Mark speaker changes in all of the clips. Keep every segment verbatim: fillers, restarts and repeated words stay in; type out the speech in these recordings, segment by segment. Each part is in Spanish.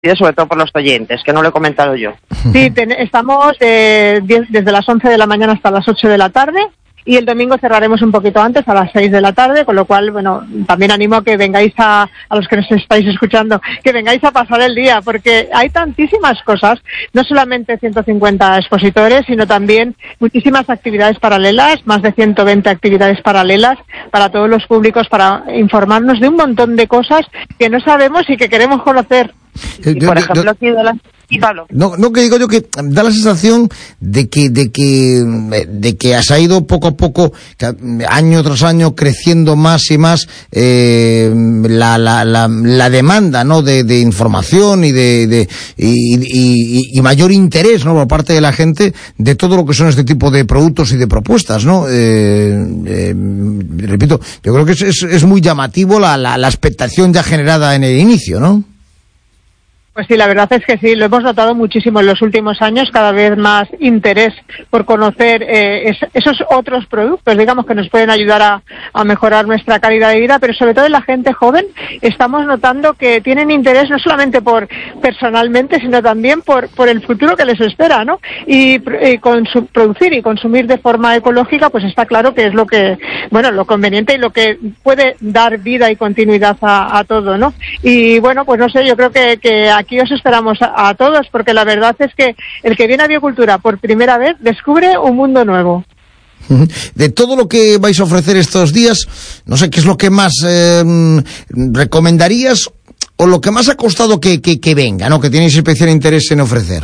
Speaker 1: sobre todo por los oyentes, que no lo he comentado yo.
Speaker 2: Sí, ten, estamos eh, diez, desde las once de la mañana hasta las ocho de la tarde, y el domingo cerraremos un poquito antes, a las seis de la tarde, con lo cual, bueno, también animo a que vengáis a, a los que nos estáis escuchando, que vengáis a pasar el día, porque hay tantísimas cosas, no solamente ciento cincuenta expositores, sino también muchísimas actividades paralelas, más de ciento veinte actividades paralelas para todos los públicos, para informarnos de un montón de cosas que no sabemos y que queremos conocer.
Speaker 1: Y, por ejemplo, aquí de la... Y Pablo.
Speaker 3: No, no, que digo yo que da la sensación de que de que de que has ido poco a poco, año tras año, creciendo más y más eh, la, la, la, la demanda, ¿no?, de, de información y de, de y, y, y mayor interés, ¿no?, por parte de la gente de todo lo que son este tipo de productos y de propuestas, ¿no? Eh, eh, repito, yo creo que es, es, es muy llamativo la, la, la expectación ya generada en el inicio, ¿no?
Speaker 2: Pues sí, la verdad es que sí, lo hemos notado muchísimo en los últimos años, cada vez más interés por conocer eh, es, esos otros productos, digamos, que nos pueden ayudar a, a mejorar nuestra calidad de vida, pero sobre todo en la gente joven estamos notando que tienen interés no solamente por personalmente, sino también por, por el futuro que les espera, ¿no? Y, y con su, producir y consumir de forma ecológica, pues está claro que es lo que, bueno, lo conveniente y lo que puede dar vida y continuidad a, a todo, ¿no? Y bueno, pues no sé, yo creo que, que aquí os esperamos a, a todos, porque la verdad es que el que viene a Biocultura por primera vez descubre un mundo nuevo.
Speaker 3: De todo lo que vais a ofrecer estos días, no sé qué es lo que más eh, recomendarías o lo que más ha costado que, que, que venga, ¿no?, que tenéis especial interés en ofrecer.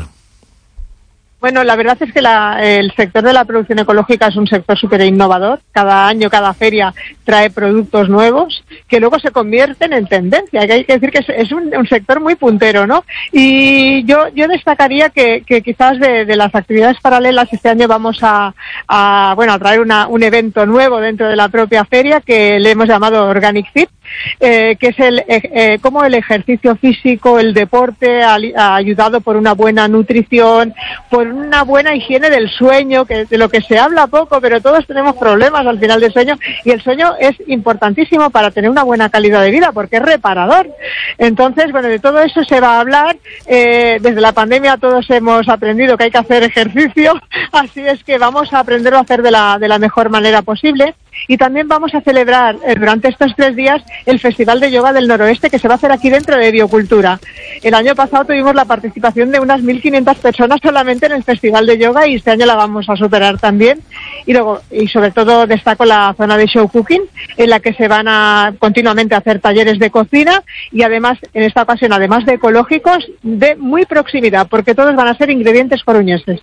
Speaker 2: Bueno, la verdad es que la, el sector de la producción ecológica es un sector súper innovador. Cada año, cada feria trae productos nuevos que luego se convierten en tendencia. Que hay que decir que es, es un, un sector muy puntero, ¿no? Y yo yo destacaría que, que quizás de, de las actividades paralelas este año vamos a, a bueno a traer una, un evento nuevo dentro de la propia feria que le hemos llamado Organic Fit, eh, que es el eh, como el ejercicio físico, el deporte ali, ayudado por una buena nutrición, por una buena higiene del sueño, que de lo que se habla poco, pero todos tenemos problemas al final del sueño, y el sueño es importantísimo para tener una buena calidad de vida, porque es reparador. Entonces, bueno, de todo eso se va a hablar. Eh, desde la pandemia todos hemos aprendido que hay que hacer ejercicio, así es que vamos a aprenderlo a hacer de la, de la mejor manera posible. Y también vamos a celebrar eh, durante estos tres días el Festival de Yoga del Noroeste, que se va a hacer aquí dentro de Biocultura. El año pasado tuvimos la participación de unas mil quinientas personas solamente en el Festival de Yoga, y este año la vamos a superar también. Y luego, y sobre todo destaco la zona de show cooking, en la que se van a continuamente a hacer talleres de cocina, y además, en esta ocasión, además de ecológicos, de muy proximidad, porque todos van a ser ingredientes coruñeses.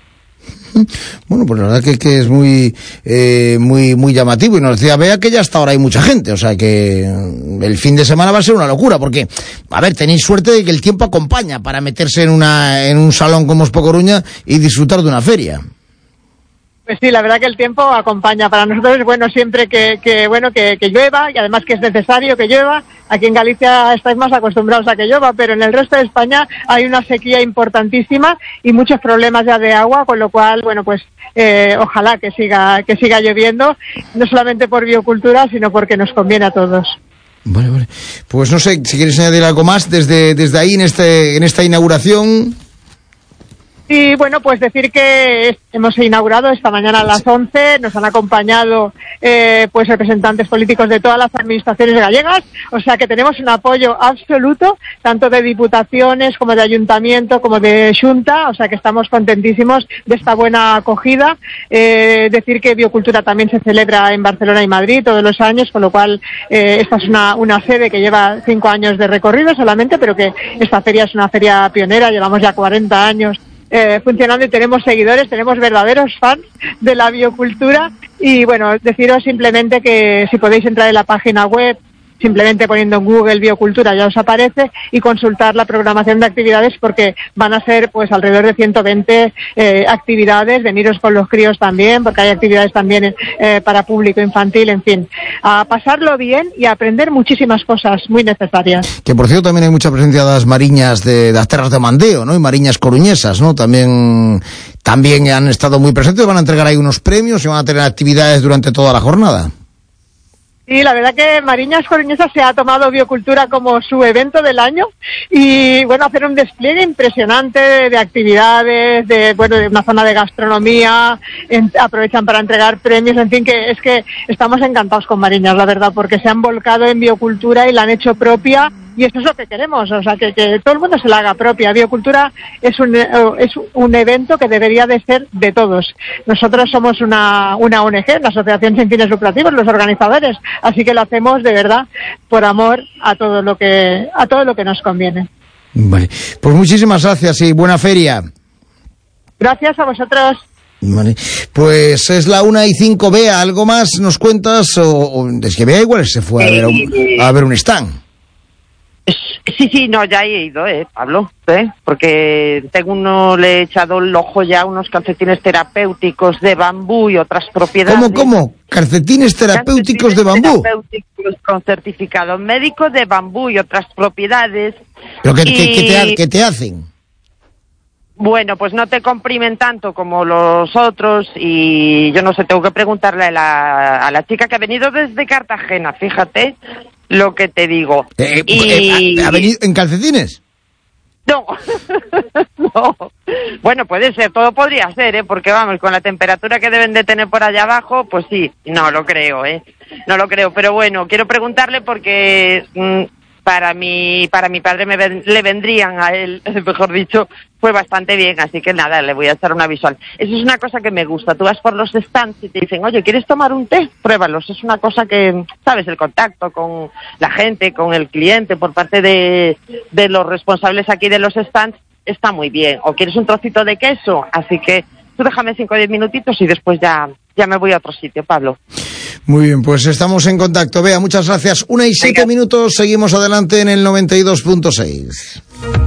Speaker 3: Bueno, pues la verdad que, que es muy eh, muy muy llamativo, y nos decía Bea que ya hasta ahora hay mucha gente, o sea que el fin de semana va a ser una locura, porque, a ver, tenéis suerte de que el tiempo acompaña para meterse en una en un salón como Expo Coruña y disfrutar de una feria.
Speaker 2: Pues sí, la verdad que el tiempo acompaña. Para nosotros es bueno siempre que, que bueno que, que llueva, y además que es necesario que llueva. Aquí en Galicia estáis más acostumbrados a que llueva, pero en el resto de España hay una sequía importantísima y muchos problemas ya de agua, con lo cual, bueno, pues eh, ojalá que siga que siga lloviendo, no solamente por Biocultura, sino porque nos conviene a todos.
Speaker 3: Vale, vale. Pues no sé, si quieres añadir algo más desde desde ahí en este en esta inauguración.
Speaker 2: Y bueno, pues decir que hemos inaugurado esta mañana a las once, nos han acompañado eh, pues representantes políticos de todas las administraciones gallegas, o sea que tenemos un apoyo absoluto, tanto de diputaciones como de ayuntamiento, como de xunta, o sea que estamos contentísimos de esta buena acogida. Eh, decir que Biocultura también se celebra en Barcelona y Madrid todos los años, con lo cual eh, esta es una, una sede que lleva cinco años de recorrido solamente, pero que esta feria es una feria pionera, llevamos ya cuarenta años Eh, funcionando y tenemos seguidores, tenemos verdaderos fans de la biocultura. Y bueno, deciros simplemente que si podéis entrar en la página web, simplemente poniendo en Google Biocultura ya os aparece, y consultar la programación de actividades, porque van a ser pues alrededor de ciento veinte eh, actividades. Veniros con los críos también, porque hay actividades también eh, para público infantil, en fin, a pasarlo bien y a aprender muchísimas cosas muy necesarias.
Speaker 3: Que por cierto también hay mucha presencia de las mariñas de, de las terras de Mandeo, ¿no? Y mariñas coruñesas, ¿no? También también han estado muy presentes, van a entregar ahí unos premios y van a tener actividades durante toda la jornada.
Speaker 2: Sí, la verdad que Mariñas Coruñesa se ha tomado biocultura como su evento del año y, bueno, hacer un despliegue impresionante de, de actividades, de, bueno, de una zona de gastronomía, en, aprovechan para entregar premios, en fin, que es que estamos encantados con Mariñas, la verdad, porque se han volcado en biocultura y la han hecho propia. Y eso es lo que queremos, o sea, que, que todo el mundo se la haga propia. Biocultura es un, es un evento que debería de ser de todos. Nosotros somos una, una O N G, la Asociación Sin Fines Lucrativos, los organizadores, así que lo hacemos de verdad por amor a todo lo que, a todo lo que nos conviene.
Speaker 3: Vale, pues muchísimas gracias y buena feria.
Speaker 2: Gracias a vosotros.
Speaker 3: Vale, pues es la una y cinco. Bea, ¿algo más nos cuentas? O, o es que Bea igual se fue a ver un, a ver un stand.
Speaker 1: Sí, sí, no, ya he ido, eh, Pablo, ¿eh? Porque tengo uno, le he echado el ojo ya a unos calcetines terapéuticos de bambú y otras propiedades.
Speaker 3: ¿Cómo, cómo? ¿Calcetines terapéuticos calcetines de bambú?
Speaker 1: Terapéuticos con certificado médico de bambú y otras propiedades.
Speaker 3: ¿Pero qué,
Speaker 1: y...
Speaker 3: qué, qué, te, qué te hacen?
Speaker 1: Bueno, pues no te comprimen tanto como los otros y yo no sé, tengo que preguntarle a la, a la chica que ha venido desde Cartagena, fíjate lo que te digo.
Speaker 3: Eh,
Speaker 1: y...
Speaker 3: eh, ¿Ha venido en calcetines?
Speaker 1: No, no. Bueno, puede ser, todo podría ser, ¿eh? Porque vamos, con la temperatura que deben de tener por allá abajo, pues sí, no lo creo, ¿eh? No lo creo, pero bueno, quiero preguntarle porque... Mmm, para mi para mi padre me ven, le vendrían a él, mejor dicho, fue bastante bien, así que nada, le voy a echar una visual. Eso es una cosa que me gusta, tú vas por los stands y te dicen, oye, ¿quieres tomar un té? Pruébalos, es una cosa que, sabes, el contacto con la gente, con el cliente, por parte de, de los responsables aquí de los stands, está muy bien. O quieres un trocito de queso, así que tú déjame cinco o diez minutitos y después ya, ya me voy a otro sitio, Pablo.
Speaker 3: Muy bien, pues estamos en contacto. Bea, muchas gracias. Una y siete Venga. minutos, seguimos adelante en el noventa y dos punto seis.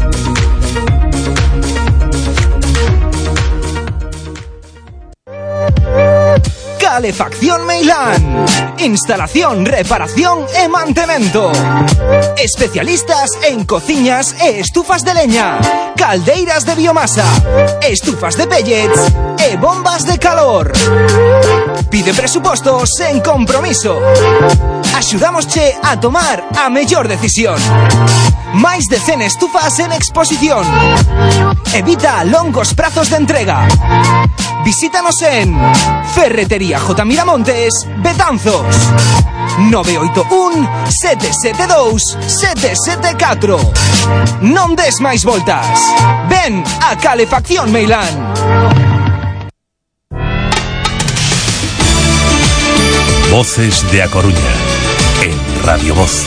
Speaker 4: Calefacción Meilán. Instalación, reparación e mantemento. Especialistas en cociñas e estufas de leña, caldeiras de biomasa, estufas de pellets e bombas de calor. Pide presupostos sen compromiso. Axudámosche a tomar a mellor decisión. Máis de cen estufas en exposición. Evita longos prazos de entrega. Visítanos en Ferretería J. Miramontes, Betanzos. nove oito un, sete sete dous, sete sete catro. Non des máis voltas. Ven a Calefacción Meilán.
Speaker 5: Voces de A Coruña en Radio Voz.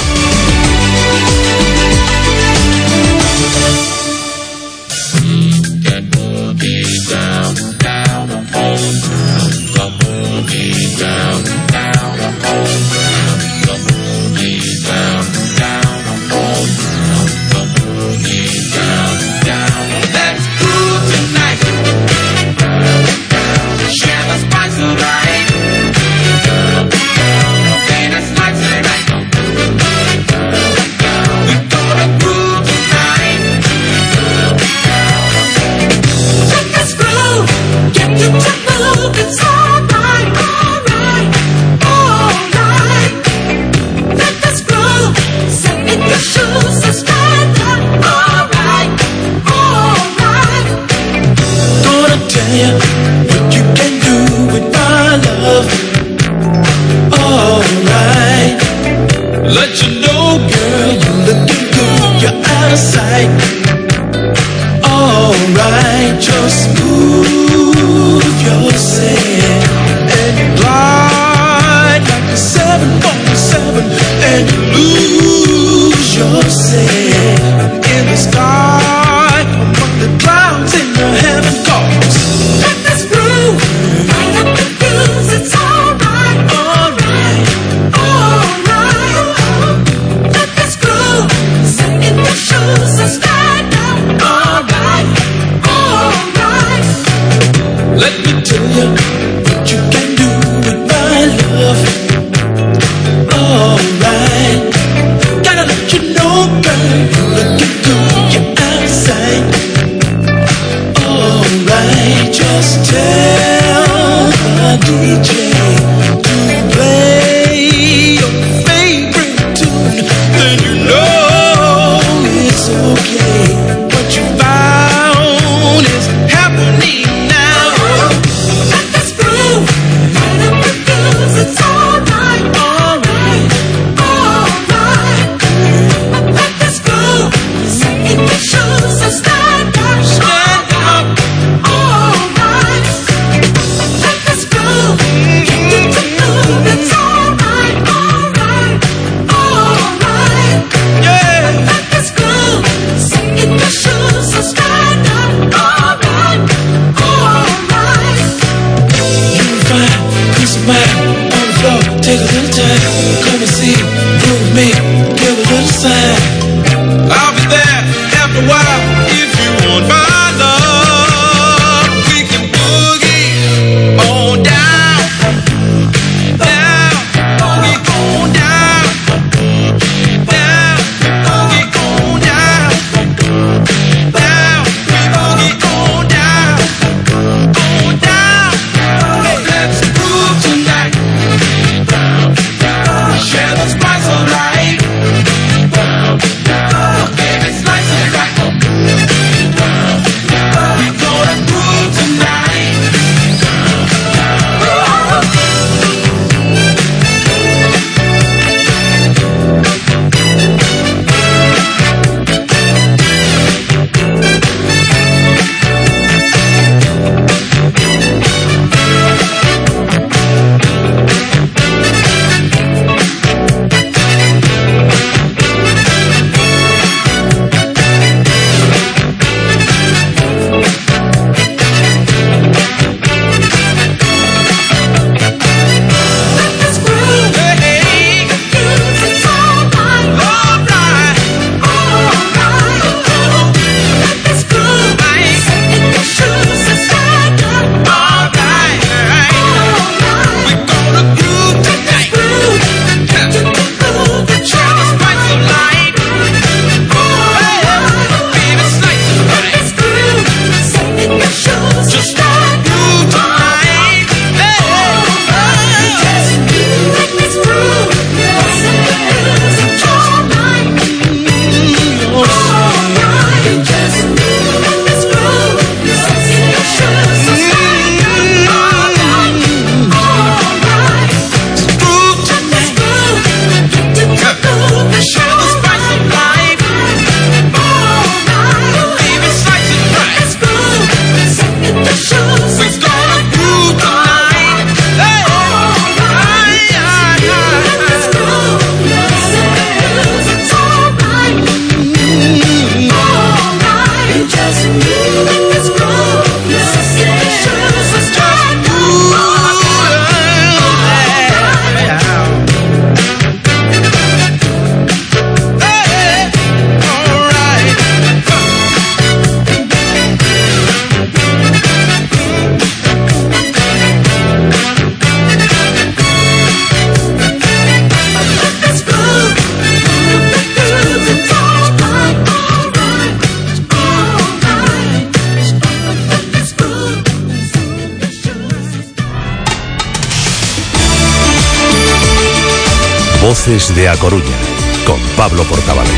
Speaker 5: Voces de A Coruña, con Pablo Portavales.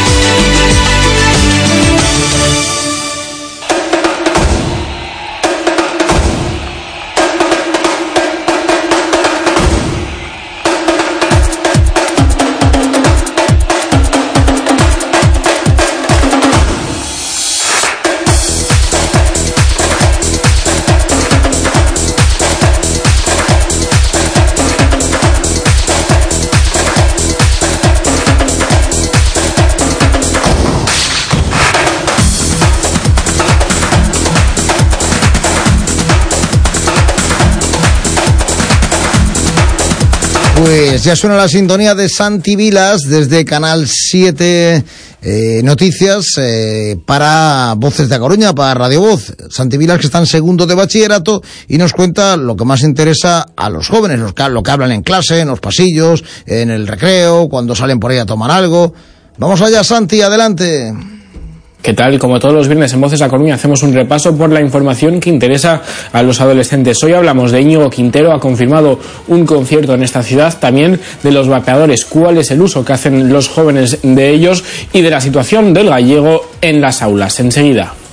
Speaker 3: Pues ya suena la sintonía de Santi Vilas desde Canal siete eh, Noticias eh, para Voces de A Coruña, para Radio Voz. Santi Vilas, que está en segundo de bachillerato y nos cuenta lo que más interesa a los jóvenes, lo que, lo que hablan en clase, en los pasillos, en el recreo, cuando salen por ahí a tomar algo. Vamos allá, Santi, adelante.
Speaker 6: ¿Qué tal? Como todos los viernes en Voces A Coruña hacemos un repaso por la información que interesa a los adolescentes. Hoy hablamos de Íñigo Quintero, ha confirmado un concierto en esta ciudad, también de los vapeadores, cuál es el uso que hacen los jóvenes de ellos y de la situación del gallego en las aulas. Enseguida.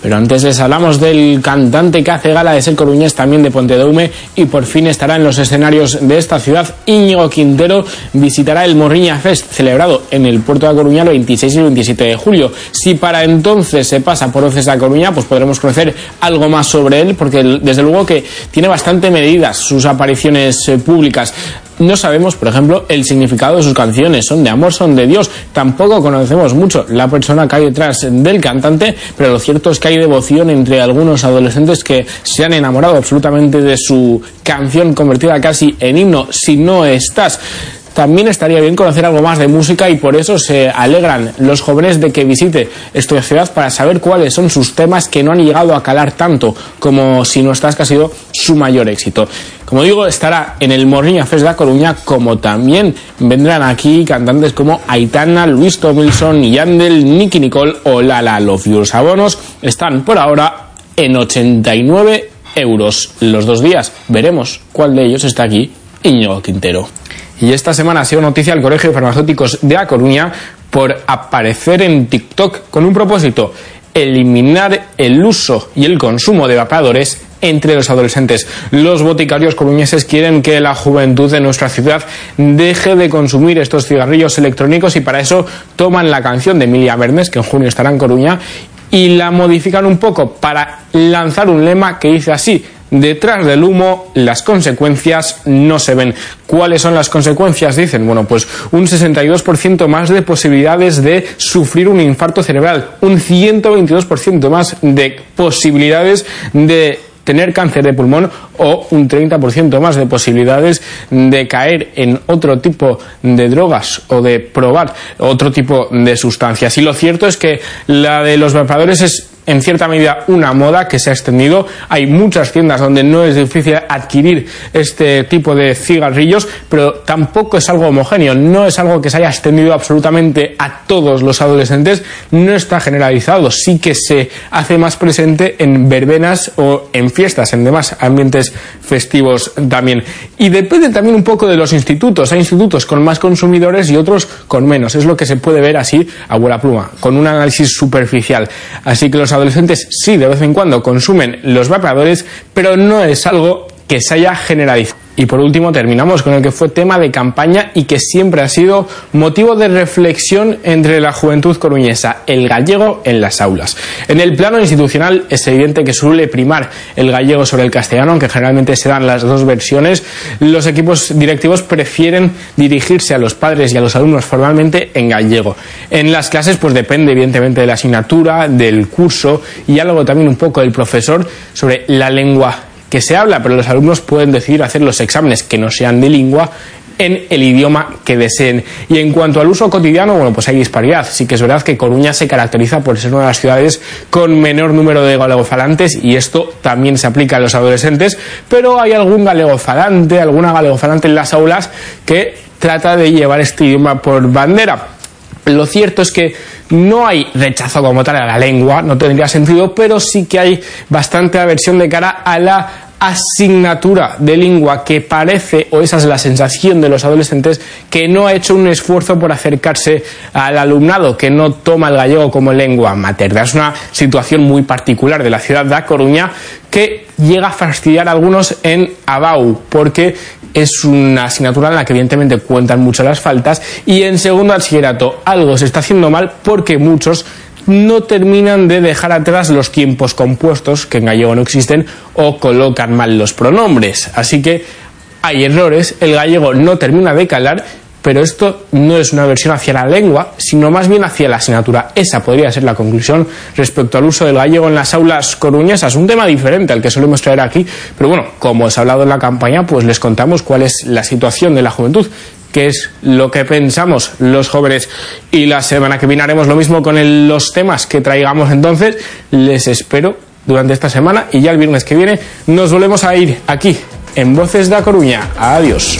Speaker 6: Pero antes les hablamos del cantante que hace gala de ser coruñés, también de Pontedeume, y por fin estará en los escenarios de esta ciudad. Íñigo Quintero visitará el Morriña Fest, celebrado en el puerto de A Coruña el veintiséis y el veintisiete de julio. Si para entonces se pasa por Voces de A Coruña, pues podremos conocer algo más sobre él, porque desde luego que tiene bastante medidas sus apariciones eh, públicas. No sabemos, por ejemplo, el significado de sus canciones. Son de amor, son de Dios. Tampoco conocemos mucho la persona que hay detrás del cantante, pero lo cierto es que hay devoción entre algunos adolescentes que se han enamorado absolutamente de su canción, convertida casi en himno, Si no estás. También estaría bien conocer algo más de música, y por eso se alegran los jóvenes de que visite esta ciudad para saber cuáles son sus temas que no han llegado a calar tanto como Si no estás, que ha sido su mayor éxito. Como digo, estará en el Morriña Fest de A Coruña, como también vendrán aquí cantantes como Aitana, Luis Tomilson, Yandel, Nicky Nicole o Lala Love You. Los abonos están por ahora en ochenta y nueve euros los dos días. Veremos cuál de ellos está aquí, Íñigo Quintero. Y esta semana ha sido noticia el Colegio de Farmacéuticos de A Coruña por aparecer en TikTok con un propósito: eliminar el uso y el consumo de vapeadores entre los adolescentes. Los boticarios coruñeses quieren que la juventud de nuestra ciudad deje de consumir estos cigarrillos electrónicos, y para eso toman la canción de Emilia Mernes, que en junio estará en Coruña, y la modifican un poco para lanzar un lema que dice así: detrás del humo, las consecuencias no se ven. ¿Cuáles son las consecuencias? Dicen, bueno, pues un sesenta y dos por ciento más de posibilidades de sufrir un infarto cerebral, un ciento veintidós por ciento más de posibilidades de tener cáncer de pulmón, o un treinta por ciento más de posibilidades de caer en otro tipo de drogas o de probar otro tipo de sustancias. Y lo cierto es que la de los vapeadores es en cierta medida una moda que se ha extendido. Hay muchas tiendas donde no es difícil adquirir este tipo de cigarrillos, pero tampoco es algo homogéneo, no es algo que se haya extendido absolutamente a todos los adolescentes, no está generalizado. Sí que se hace más presente en verbenas o en fiestas, en demás ambientes festivos también. Y depende también un poco de los institutos. Hay institutos con más consumidores y otros con menos. Es lo que se puede ver así a vuela pluma, con un análisis superficial. Así que los adolescentes sí, de vez en cuando consumen los vapeadores, pero no es algo que se haya generalizado. Y por último terminamos con el que fue tema de campaña y que siempre ha sido motivo de reflexión entre la juventud coruñesa: el gallego en las aulas. En el plano institucional es evidente que suele primar el gallego sobre el castellano, aunque generalmente se dan las dos versiones. Los equipos directivos prefieren dirigirse a los padres y a los alumnos formalmente en gallego. En las clases pues depende evidentemente de la asignatura, del curso y algo también un poco del profesor sobre la lengua que se habla, pero los alumnos pueden decidir hacer los exámenes que no sean de lengua en el idioma que deseen. Y en cuanto al uso cotidiano, bueno, pues hay disparidad. Sí que es verdad que Coruña se caracteriza por ser una de las ciudades con menor número de galegofalante, y esto también se aplica a los adolescentes, pero hay algún galegofalante, alguna galegofalante en las aulas que trata de llevar este idioma por bandera. Lo cierto es que no hay rechazo como tal a la lengua, no tendría sentido, pero sí que hay bastante aversión de cara a la asignatura de lengua, que parece, o esa es la sensación de los adolescentes, que no ha hecho un esfuerzo por acercarse al alumnado, que no toma el gallego como lengua materna. Es una situación muy particular de la ciudad de A Coruña que llega a fastidiar a algunos en Abau, porque es una asignatura en la que evidentemente cuentan mucho las faltas, y en segundo bachillerato algo se está haciendo mal porque muchos no terminan de dejar atrás los tiempos compuestos, que en gallego no existen, o colocan mal los pronombres. Así que hay errores, el gallego no termina de calar, pero esto no es una versión hacia la lengua, sino más bien hacia la asignatura. Esa podría ser la conclusión respecto al uso del gallego en las aulas coruñesas. Un tema diferente al que solemos traer aquí, pero bueno, como os he hablado en la campaña, pues les contamos cuál es la situación de la juventud, qué es lo que pensamos los jóvenes. Y la semana que viene haremos lo mismo con el, los temas que traigamos entonces. Les espero durante esta semana, y ya el viernes que viene nos volvemos a ir aquí en Voces de A Coruña. Adiós.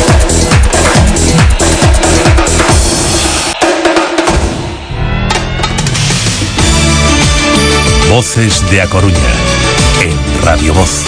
Speaker 5: Voces de A Coruña en Radio Voz.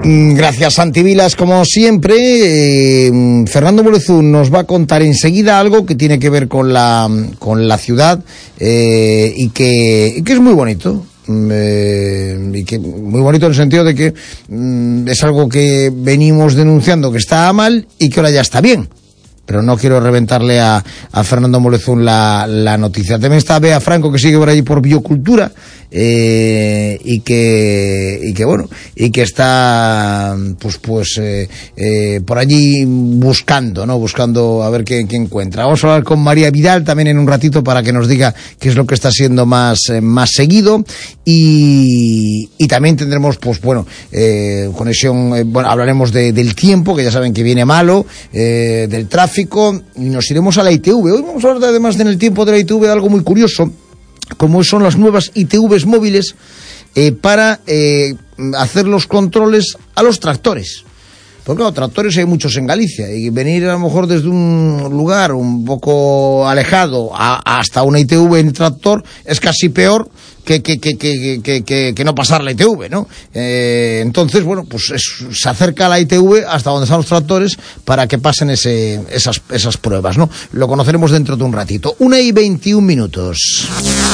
Speaker 3: Gracias, Santi Vilas, como siempre. Eh, Fernando Molezún nos va a contar enseguida algo que tiene que ver con la, con la ciudad eh, y, que, y que es muy bonito. Eh, y que muy bonito en el sentido de que mm, es algo que venimos denunciando que está mal y que ahora ya está bien. Pero no quiero reventarle a, a Fernando Molezún la, la noticia. También está Bea Franco, que sigue por allí por Biocultura, eh, y que, y que bueno, y que está, pues, pues, eh, eh, por allí buscando, ¿no? Buscando a ver qué, qué encuentra. Vamos a hablar con María Vidal también en un ratito para que nos diga qué es lo que está siendo más, eh, más seguido. Y, y también tendremos, pues, bueno, eh, conexión, eh, bueno, hablaremos de, del tiempo, que ya saben que viene malo, eh, del tráfico. Y nos iremos a la I T V. Hoy vamos a hablar además en el tiempo de la I T V de algo muy curioso, como son las nuevas I T Vs móviles eh, para eh, hacer los controles a los tractores. Porque claro, tractores hay muchos en Galicia y venir a lo mejor desde un lugar un poco alejado a, hasta una I T V en tractor es casi peor que, que, que, que, que, que, que no pasar la I T V, ¿no? Eh, entonces, bueno, pues es, se acerca la I T V hasta donde están los tractores para que pasen ese, esas, esas pruebas, ¿no? Lo conoceremos dentro de un ratito. Una y veintiún minutos.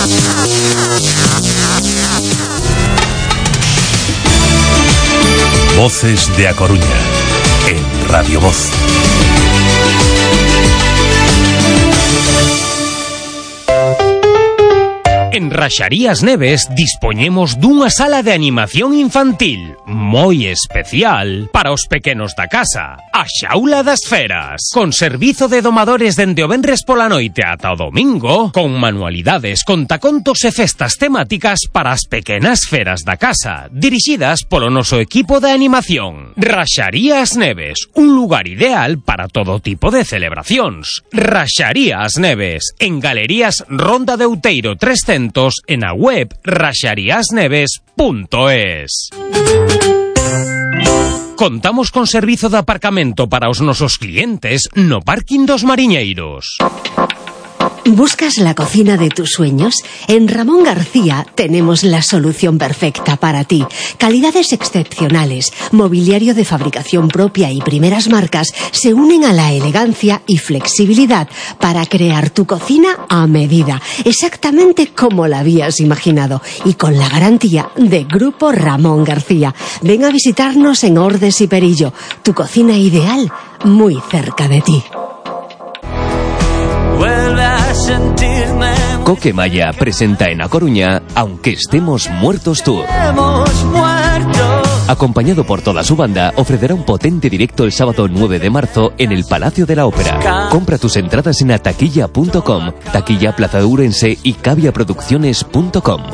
Speaker 5: Voces de A Coruña, en Radio Voz.
Speaker 7: En Raxarías Neves dispoñemos dunha sala de animación infantil moi especial para os pequenos da casa, a Xaula das Feras, con servizo de domadores dende o venres pola noite ata o domingo, con manualidades, contacontos e festas temáticas para as pequenas feras da casa, dirixidas polo noso equipo de animación. Raxarías Neves, un lugar ideal para todo tipo de celebracións. Raxarías Neves, en Galerías Ronda de Outeiro trescentos, en a web raxarías neves punto es. Contamos con servizo de aparcamento para os nosos clientes no parking dos Mariñeiros.
Speaker 8: ¿Buscas la cocina de tus sueños? En Ramón García tenemos la solución perfecta para ti. Calidades excepcionales, mobiliario de fabricación propia y primeras marcas se unen a la elegancia y flexibilidad para crear tu cocina a medida, exactamente como la habías imaginado y con la garantía de Grupo Ramón García. Ven a visitarnos en Ordes y Perillo, tu cocina ideal muy cerca de ti.
Speaker 9: Coquemaya presenta en A Coruña Aunque estemos muertos tour. Acompañado por toda su banda, ofrecerá un potente directo el sábado nueve de marzo en el Palacio de la Ópera. Compra tus entradas en ataquilla punto com, Taquilla Plaza de Ourense y caviaproducciones punto com.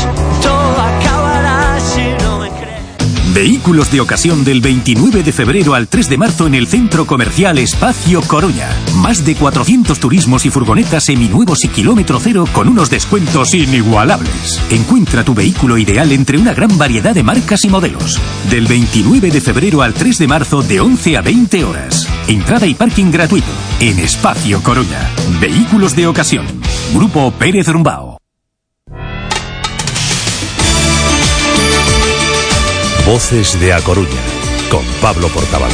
Speaker 10: Vehículos de ocasión del veintinueve de febrero al tres de marzo en el Centro Comercial Espacio Coruña. Más de cuatrocientos turismos y furgonetas seminuevos y kilómetro cero con unos descuentos inigualables. Encuentra tu vehículo ideal entre una gran variedad de marcas y modelos. Del veintinueve de febrero al tres de marzo de once a veinte horas. Entrada y parking gratuito en Espacio Coruña. Vehículos de ocasión. Grupo Pérez Rumbao.
Speaker 5: Voces de A Coruña, con Pablo Portavales.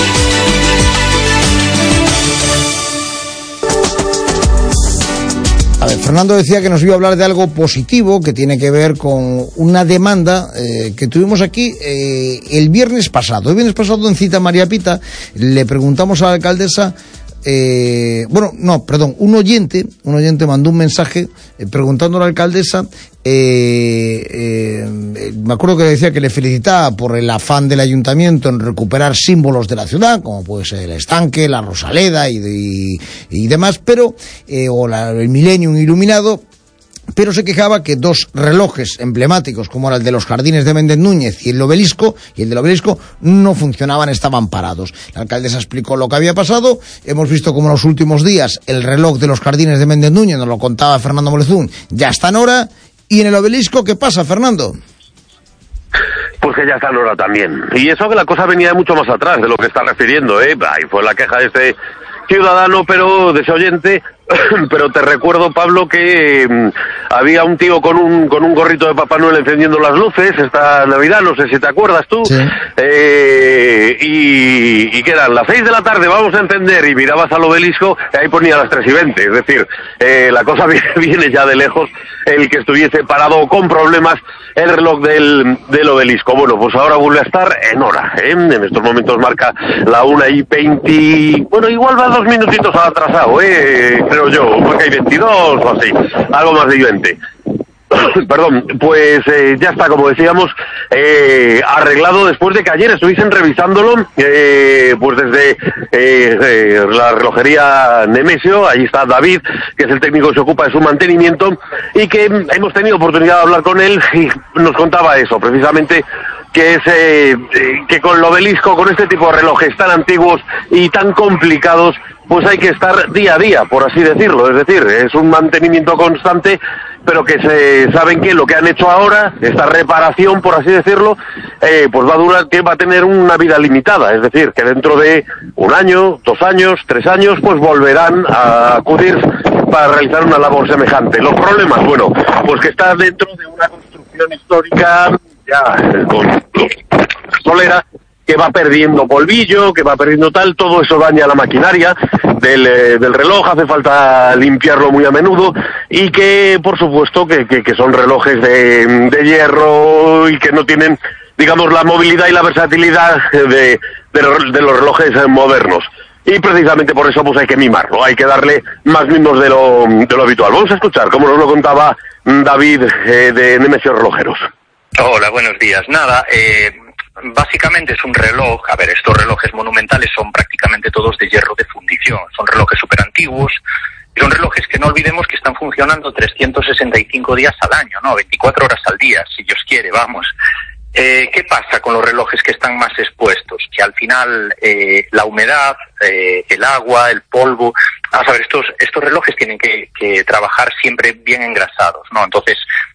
Speaker 3: A ver, Fernando decía que nos iba a hablar de algo positivo que tiene que ver con una demanda eh, que tuvimos aquí eh, el viernes pasado. El viernes pasado en Cita María Pita le preguntamos a la alcaldesa. Eh, bueno, no, perdón, un oyente, un oyente mandó un mensaje eh, preguntando a la alcaldesa, eh, eh, me acuerdo que le decía que le felicitaba por el afán del ayuntamiento en recuperar símbolos de la ciudad, como puede ser el estanque, la Rosaleda y, y, y demás, pero, eh, o la, el Millennium iluminado. Pero se quejaba que dos relojes emblemáticos, como era el de los Jardines de Méndez Núñez y el obelisco, y el del obelisco, no funcionaban, estaban parados. La alcaldesa explicó lo que había pasado. Hemos visto como en los últimos días el reloj de los Jardines de Méndez Núñez, nos lo contaba Fernando Molezún, ya está en hora. Y en el obelisco, ¿qué pasa, Fernando?
Speaker 11: Pues que ya está en hora también. Y eso que la cosa venía mucho más atrás de lo que está refiriendo, ¿eh? Ahí fue la queja de este ciudadano, pero de ese oyente, pero te recuerdo, Pablo, que eh, había un tío con un con un gorrito de Papá Noel encendiendo las luces esta Navidad, no sé si te acuerdas tú,
Speaker 3: sí.
Speaker 11: eh, y, y que eran las seis de la tarde, vamos a encender, y mirabas al obelisco, y ahí ponía las tres y veinte, es decir, eh, la cosa viene ya de lejos, el que estuviese parado con problemas el reloj del, del obelisco. Bueno, pues ahora vuelve a estar en hora, ¿eh? En estos momentos marca la una y veinte, bueno, igual va dos minutitos atrasado, ¿eh? Creo yo, porque hay veintidós o así, algo más de veinte. Perdón, pues eh, ya está, como decíamos, eh, arreglado después de que ayer estuviesen revisándolo, eh, pues desde eh, eh, la relojería Nemesio. Ahí está David, que es el técnico que se ocupa de su mantenimiento, y que hemos tenido oportunidad de hablar con él, y nos contaba eso, precisamente, que es eh, eh, que con el obelisco, con este tipo de relojes tan antiguos y tan complicados, pues hay que estar día a día, por así decirlo. Es decir, es un mantenimiento constante, pero que se saben que lo que han hecho ahora, esta reparación, por así decirlo, eh, pues va a durar, que va a tener una vida limitada. Es decir, que dentro de un año, dos años, tres años, pues volverán a acudir para realizar una labor semejante. Los problemas, bueno, pues que está dentro de una construcción histórica, ya con solera, que va perdiendo polvillo, que va perdiendo tal, todo eso daña la maquinaria del, eh, del reloj, hace falta limpiarlo muy a menudo, y que, por supuesto, que, que, que son relojes de, de hierro y que no tienen, digamos, la movilidad y la versatilidad de, de, de los relojes modernos. Y precisamente por eso pues hay que mimarlo, hay que darle más mimos de lo, de lo habitual. Vamos a escuchar cómo nos lo contaba David eh, de Nemesio Relojeros.
Speaker 12: Hola, buenos días. Nada, eh... básicamente es un reloj, a ver, estos relojes monumentales son prácticamente todos de hierro de fundición, son relojes súper antiguos, y son relojes que no olvidemos que están funcionando trescientos sesenta y cinco días al año, ¿no? veinticuatro horas al día, si Dios quiere, vamos. Eh, ¿Qué pasa con los relojes que están más expuestos? Que al final eh, la humedad, eh, el agua, el polvo, vamos a ver, estos, estos relojes tienen que, que trabajar siempre bien engrasados, ¿no? Entonces,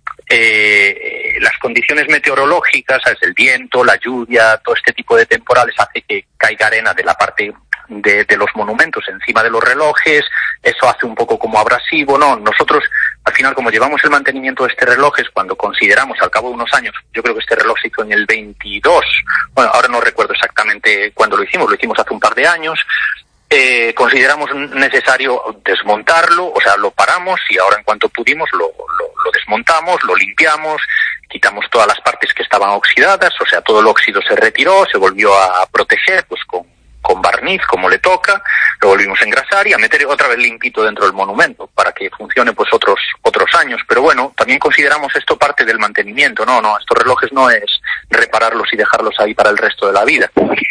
Speaker 12: Eh, las condiciones meteorológicas, ¿sabes? El viento, la lluvia, todo este tipo de temporales hace que caiga arena de la parte de, de los monumentos encima de los relojes, eso hace un poco como abrasivo, ¿no? Nosotros, al final, como llevamos el mantenimiento de este reloj, es cuando consideramos, al cabo de unos años, yo creo que este reloj se hizo en el veintidós, bueno, ahora no recuerdo exactamente cuándo lo hicimos, lo hicimos hace un par de años. Eh, consideramos necesario desmontarlo, o sea, lo paramos y ahora en cuanto pudimos lo, lo, lo desmontamos, lo limpiamos, quitamos todas las partes que estaban oxidadas, o sea, todo el óxido se retiró, se volvió a proteger pues con, con barniz, como le toca, lo volvimos a engrasar y a meter otra vez limpito dentro del monumento para que funcione pues otros otros años. Pero bueno, también consideramos esto parte del mantenimiento, no, no, estos relojes no es repararlos y dejarlos ahí para el resto de la vida.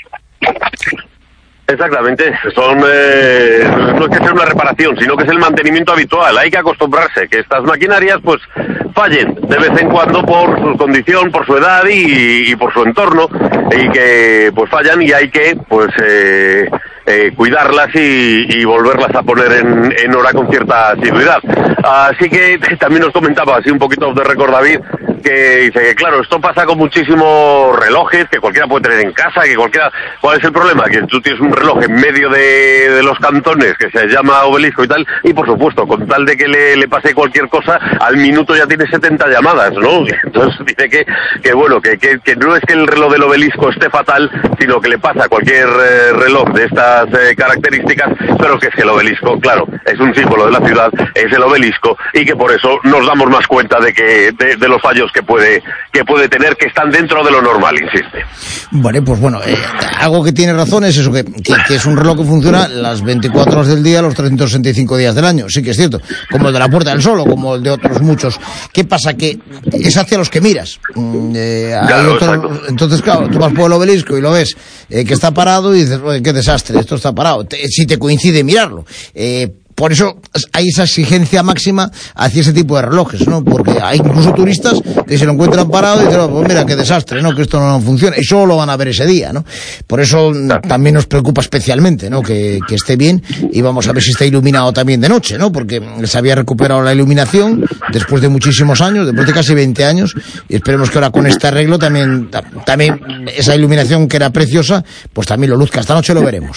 Speaker 11: Exactamente, son eh, no es que sea una reparación, sino que es el mantenimiento habitual. Hay que acostumbrarse que estas maquinarias pues fallen de vez en cuando por su condición, por su edad y, y por su entorno, y que pues fallan y hay que pues eh, eh, cuidarlas y, y volverlas a poner en, en hora con cierta asiduidad. Así que también nos comentaba así un poquito off the record David, que dice que claro, esto pasa con muchísimos relojes que cualquiera puede tener en casa, que cualquiera... ¿Cuál es el problema? Que tú tienes un reloj en medio de, de los cantones que se llama obelisco y tal, y por supuesto, con tal de que le, le pase cualquier cosa, al minuto ya tiene setenta llamadas, ¿no? Entonces dice que, que bueno, que, que, que no es que el reloj del obelisco esté fatal, sino que le pasa a cualquier eh, reloj de estas eh, características, pero que es que el obelisco, claro, es un símbolo de la ciudad, es el obelisco, y que por eso nos damos más cuenta de que de, de los fallos que puede que puede tener, que están dentro de lo normal, insiste.
Speaker 3: Vale, pues bueno, eh, algo que tiene razón es eso, que, que, que es un reloj que funciona las veinticuatro horas del día, los trescientos sesenta y cinco días del año, sí que es cierto, como el de la Puerta del Sol o como el de otros muchos. ¿Qué pasa? Que es hacia los que miras. Eh,
Speaker 11: claro,
Speaker 3: otros, entonces, claro, tú vas por el obelisco y lo ves eh, que está parado y dices, oye, qué desastre, esto está parado, te, si te coincide mirarlo. Eh, Por eso hay esa exigencia máxima hacia ese tipo de relojes, ¿no? Porque hay incluso turistas que se lo encuentran parado y dicen, oh, pues mira, qué desastre, ¿no? Que esto no funciona. Y solo lo van a ver ese día, ¿no? Por eso también nos preocupa especialmente, ¿no? Que, que esté bien, y vamos a ver si está iluminado también de noche, ¿no? Porque se había recuperado la iluminación después de muchísimos años, después de casi veinte años, y esperemos que ahora con este arreglo también, también esa iluminación que era preciosa, pues también lo luzca. Esta noche lo veremos.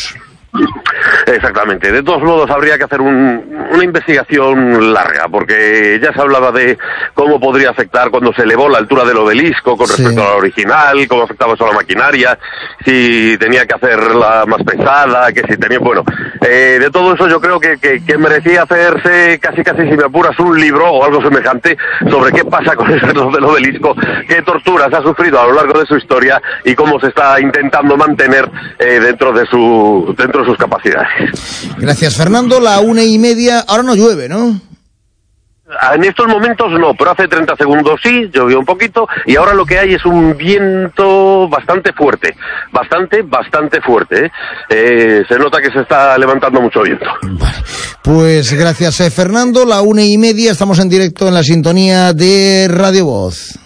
Speaker 11: Exactamente. De todos modos, habría que hacer un, una investigación larga, porque ya se hablaba de cómo podría afectar cuando se elevó la altura del obelisco con respecto sí. a la original, cómo afectaba eso a la maquinaria, si tenía que hacerla más pesada, que si tenía... Bueno, eh, de todo eso yo creo que, que, que merecía hacerse casi casi, si me apuras, un libro o algo semejante sobre qué pasa con el reloj del obelisco, qué torturas ha sufrido a lo largo de su historia y cómo se está intentando mantener eh, dentro de su dentro de sus capacidades.
Speaker 3: Gracias, Fernando. La una y media, ahora no llueve, ¿no?
Speaker 11: En estos momentos no, pero hace treinta segundos sí, llovió un poquito, y ahora lo que hay es un viento bastante fuerte, bastante, bastante fuerte, ¿eh? Eh, se nota que se está levantando mucho viento.
Speaker 3: Vale, pues gracias, eh, Fernando. La una y media, estamos en directo en la sintonía de Radio Voz.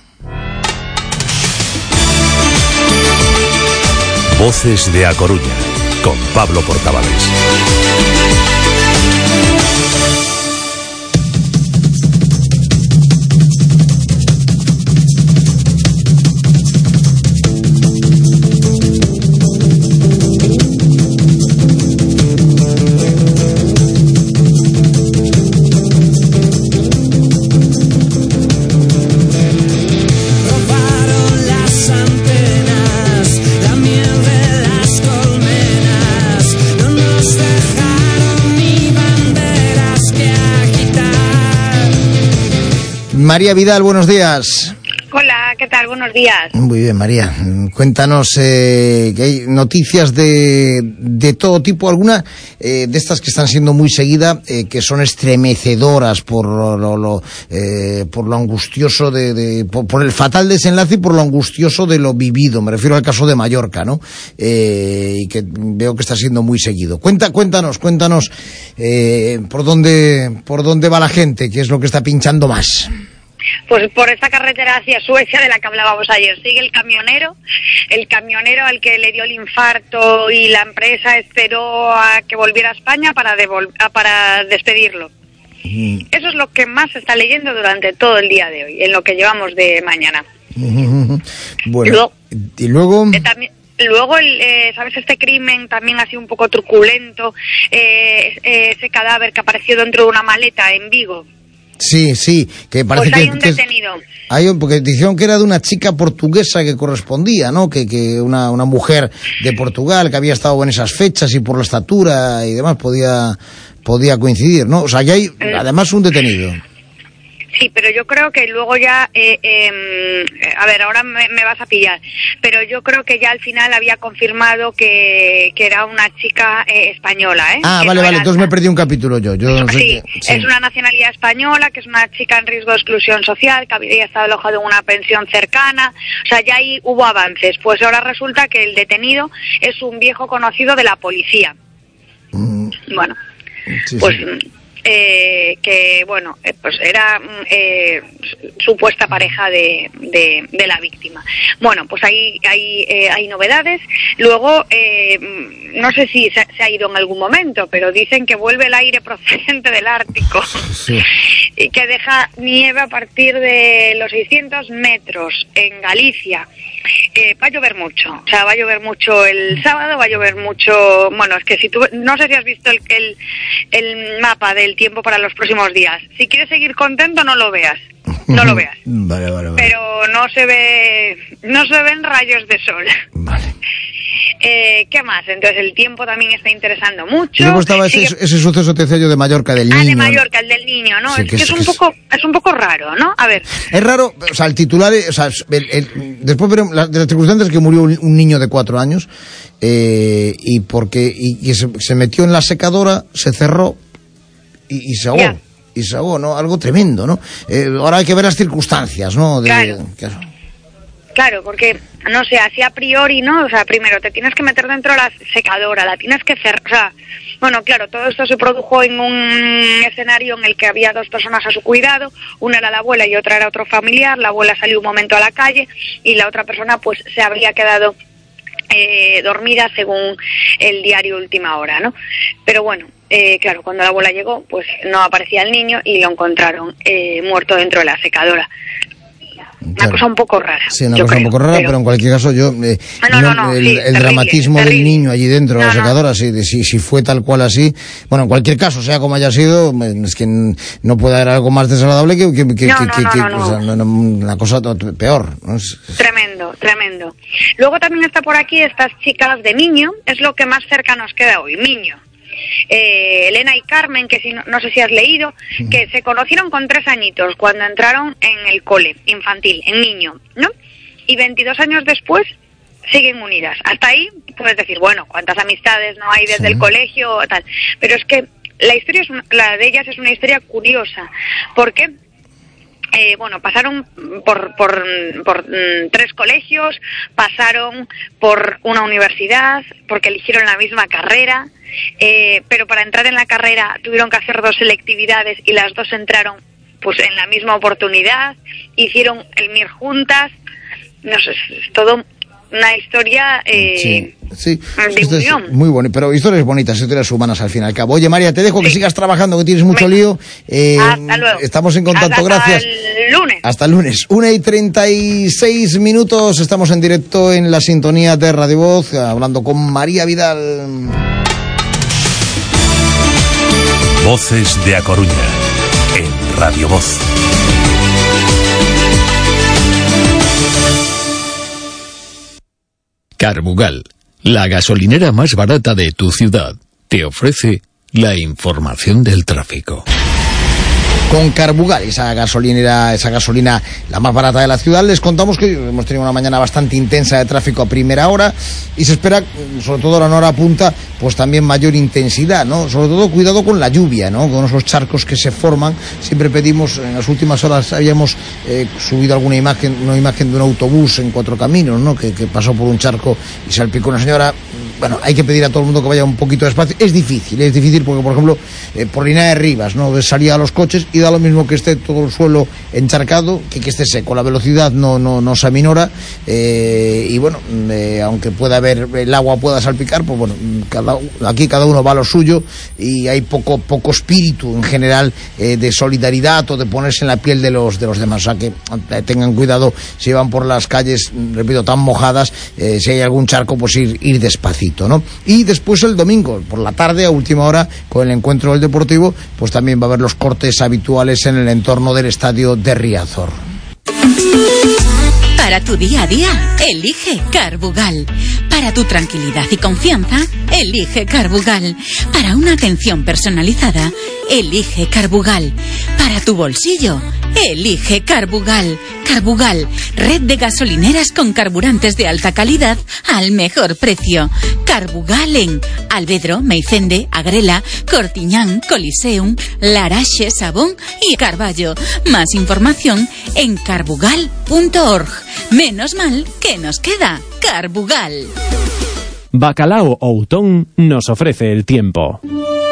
Speaker 5: Voces de A Coruña, con Pablo Portavales.
Speaker 3: María Vidal, buenos días.
Speaker 13: Hola, ¿qué tal? Buenos días.
Speaker 3: Muy bien, María. Cuéntanos, eh, que hay noticias de, de todo tipo, alguna eh, de estas que están siendo muy seguidas, eh, que son estremecedoras por lo, lo, eh, por lo angustioso, de, de por, por el fatal desenlace y por lo angustioso de lo vivido. Me refiero al caso de Mallorca, ¿no? Eh, y que veo que está siendo muy seguido. Cuenta, cuéntanos, cuéntanos eh, por dónde, por dónde va la gente, qué es lo que está pinchando más.
Speaker 13: Pues por esta carretera hacia Suecia de la que hablábamos ayer, sigue el camionero, el camionero al que le dio el infarto y la empresa esperó a que volviera a España para, devol- para despedirlo. Mm. Eso es lo que más se está leyendo durante todo el día de hoy, en lo que llevamos de mañana.
Speaker 3: Mm-hmm. Bueno,
Speaker 13: y luego...
Speaker 3: Y luego...
Speaker 13: Eh, también, Luego, el, eh, ¿sabes? Este crimen también ha sido un poco truculento, eh, eh, ese cadáver que apareció dentro de una maleta en Vigo.
Speaker 3: Sí, sí, que parece
Speaker 13: pues hay
Speaker 3: que...
Speaker 13: un
Speaker 3: que
Speaker 13: detenido.
Speaker 3: Hay un, porque dijeron que era de una chica portuguesa que correspondía, ¿no? Que, que una, una mujer de Portugal que había estado en esas fechas y por la estatura y demás podía, podía coincidir, ¿no? O sea, que hay mm. además un detenido.
Speaker 13: Sí, pero yo creo que luego ya, eh, eh, a ver, ahora me, me vas a pillar, pero yo creo que ya al final había confirmado que, que era una chica eh, española, ¿eh?
Speaker 3: Ah,
Speaker 13: que
Speaker 3: vale,
Speaker 13: no
Speaker 3: vale, entonces me perdí un capítulo yo. yo no sé
Speaker 13: sí,
Speaker 3: que, sí,
Speaker 13: es una nacionalidad española, que es una chica en riesgo de exclusión social, que había estado alojado en una pensión cercana, o sea, ya ahí hubo avances. Pues ahora resulta que el detenido es un viejo conocido de la policía. Mm. Bueno, sí, pues... Sí. Eh, que bueno, eh, pues era eh, supuesta pareja de, de, de la víctima. Bueno, pues hay hay, eh, hay novedades. Luego, eh, no sé si se, se ha ido en algún momento, pero dicen que vuelve el aire procedente del Ártico, sí, y que deja nieve a partir de los seiscientos metros en Galicia. Eh, va a llover mucho, o sea, va a llover mucho el sábado, va a llover mucho, bueno, es que si tú, no sé si has visto el, el, el mapa del tiempo para los próximos días, si quieres seguir contento no lo veas, no lo veas,
Speaker 3: vale, vale, vale.
Speaker 13: Pero no se ve, no se ven rayos de sol.
Speaker 3: Vale.
Speaker 13: Eh, ¿Qué más? Entonces el tiempo también está interesando mucho.
Speaker 3: Y luego estaba ese, Sigue... ese suceso te decía yo de Mallorca, del niño.
Speaker 13: Ah, de Mallorca, el del niño, ¿no? Sí, es que es, es un es... poco, es un poco raro, ¿no? A ver.
Speaker 3: Es raro, o sea, el titular, o sea, el, el, después veremos las, de las circunstancias que murió un, un niño de cuatro años, eh, y porque, y, y se, se metió en la secadora, se cerró, y, y se ahogó. Yeah. Y se ahogó, ¿no? Algo tremendo, ¿no? Eh, ahora hay que ver las circunstancias, ¿no? De,
Speaker 13: claro.
Speaker 3: Que,
Speaker 13: Claro, porque, no sé, así a priori, ¿no? O sea, primero te tienes que meter dentro de la secadora, la tienes que cerrar, o sea, bueno, claro, todo esto se produjo en un escenario en el que había dos personas a su cuidado, una era la abuela y otra era otro familiar, la abuela salió un momento a la calle y la otra persona pues se habría quedado eh, dormida según el diario Última Hora, ¿no? Pero bueno, eh, claro, cuando la abuela llegó, pues no aparecía el niño y lo encontraron eh, muerto dentro de la secadora. Una
Speaker 3: claro.
Speaker 13: cosa un poco rara.
Speaker 3: Sí, una
Speaker 13: yo
Speaker 3: cosa
Speaker 13: creo,
Speaker 3: un poco rara, pero, pero en cualquier caso yo... Eh,
Speaker 13: no, no, no,
Speaker 3: el,
Speaker 13: sí,
Speaker 3: el
Speaker 13: terrible,
Speaker 3: dramatismo
Speaker 13: terrible.
Speaker 3: del niño allí dentro de
Speaker 13: no,
Speaker 3: la secadora, si, si, si fue tal cual así... Bueno, en cualquier caso, sea como haya sido, es que no puede haber algo más desagradable que, que, que,
Speaker 13: no,
Speaker 3: que,
Speaker 13: no,
Speaker 3: que,
Speaker 13: no,
Speaker 3: que
Speaker 13: no, no.
Speaker 3: O sea, no, no, una cosa peor, ¿no? Es,
Speaker 13: Tremendo, tremendo. Luego también está por aquí estas chicas de Miño, es lo que más cerca nos queda hoy, Miño. Eh, Elena y Carmen, que si no, no sé si has leído, que se conocieron con tres añitos cuando entraron en el cole infantil, en Miño, ¿no? Y veintidós años después siguen unidas. Hasta ahí puedes decir, bueno, cuántas amistades no hay desde sí. el colegio, tal. Pero es que la historia es una, la de ellas es una historia curiosa, porque Eh, bueno, pasaron por, por, por mm, tres colegios, pasaron por una universidad, porque eligieron la misma carrera, eh, pero para entrar en la carrera tuvieron que hacer dos selectividades y las dos entraron pues en la misma oportunidad, hicieron el M I R juntas, no sé, es todo una historia eh,
Speaker 3: sí, sí.
Speaker 13: de
Speaker 3: Esto
Speaker 13: unión.
Speaker 3: Es muy bonito, pero historias bonitas, historias humanas al fin y al cabo. Oye, María, te dejo sí. que sigas trabajando, que tienes mucho Venga. lío. Eh,
Speaker 13: Hasta luego.
Speaker 3: Estamos en contacto,
Speaker 13: hasta
Speaker 3: gracias.
Speaker 13: Hasta el lunes.
Speaker 3: Hasta el lunes. Una y treinta y seis minutos, estamos en directo en la sintonía de Radio Voz, hablando con María Vidal.
Speaker 5: Voces de A Coruña, en Radio Voz.
Speaker 14: Carbugal, la gasolinera más barata de tu ciudad, te ofrece la información del tráfico.
Speaker 3: Con Carbugal, esa gasolinera, esa gasolina la más barata de la ciudad, les contamos que hemos tenido una mañana bastante intensa de tráfico a primera hora y se espera, sobre todo a la hora punta, pues también mayor intensidad, ¿no? Sobre todo cuidado con la lluvia, ¿no? Con esos charcos que se forman. Siempre pedimos, en las últimas horas habíamos eh, subido alguna imagen, una imagen de un autobús en Cuatro Caminos, ¿no? Que, que pasó por un charco y salpicó una señora. Bueno, hay que pedir a todo el mundo que vaya un poquito despacio. Es difícil, es difícil porque, por ejemplo, eh, por Línea de Rivas, ¿no? Ves salida a los coches y da lo mismo que esté todo el suelo encharcado que que esté seco. La velocidad no no no se aminora eh, y bueno, eh, aunque pueda haber, el agua pueda salpicar, pues bueno, cada, aquí cada uno va a lo suyo y hay poco poco espíritu en general eh, de solidaridad o de ponerse en la piel de los de los demás. O sea que eh, tengan cuidado si van por las calles, repito, tan mojadas, eh, si hay algún charco, pues ir, ir despacito, ¿no? Y después el domingo, por la tarde, a última hora, con el encuentro del Deportivo, pues también va a haber los cortes habituales en el entorno del estadio de Riazor.
Speaker 15: Para tu día a día, elige Carbugal. Para tu tranquilidad y confianza, elige Carbugal. Para una atención personalizada, elige Carbugal. Para tu bolsillo, elige Carbugal. Carbugal, red de gasolineras con carburantes de alta calidad al mejor precio. Carbugal en Alvedro, Meicende, Agrela, Cortiñán, Coliseum, Laraxe, Sabón y Carballo. Más información en carbugal punto org. Menos mal que nos queda Carbugal.
Speaker 16: Bacalao Outón nos ofrece el tiempo.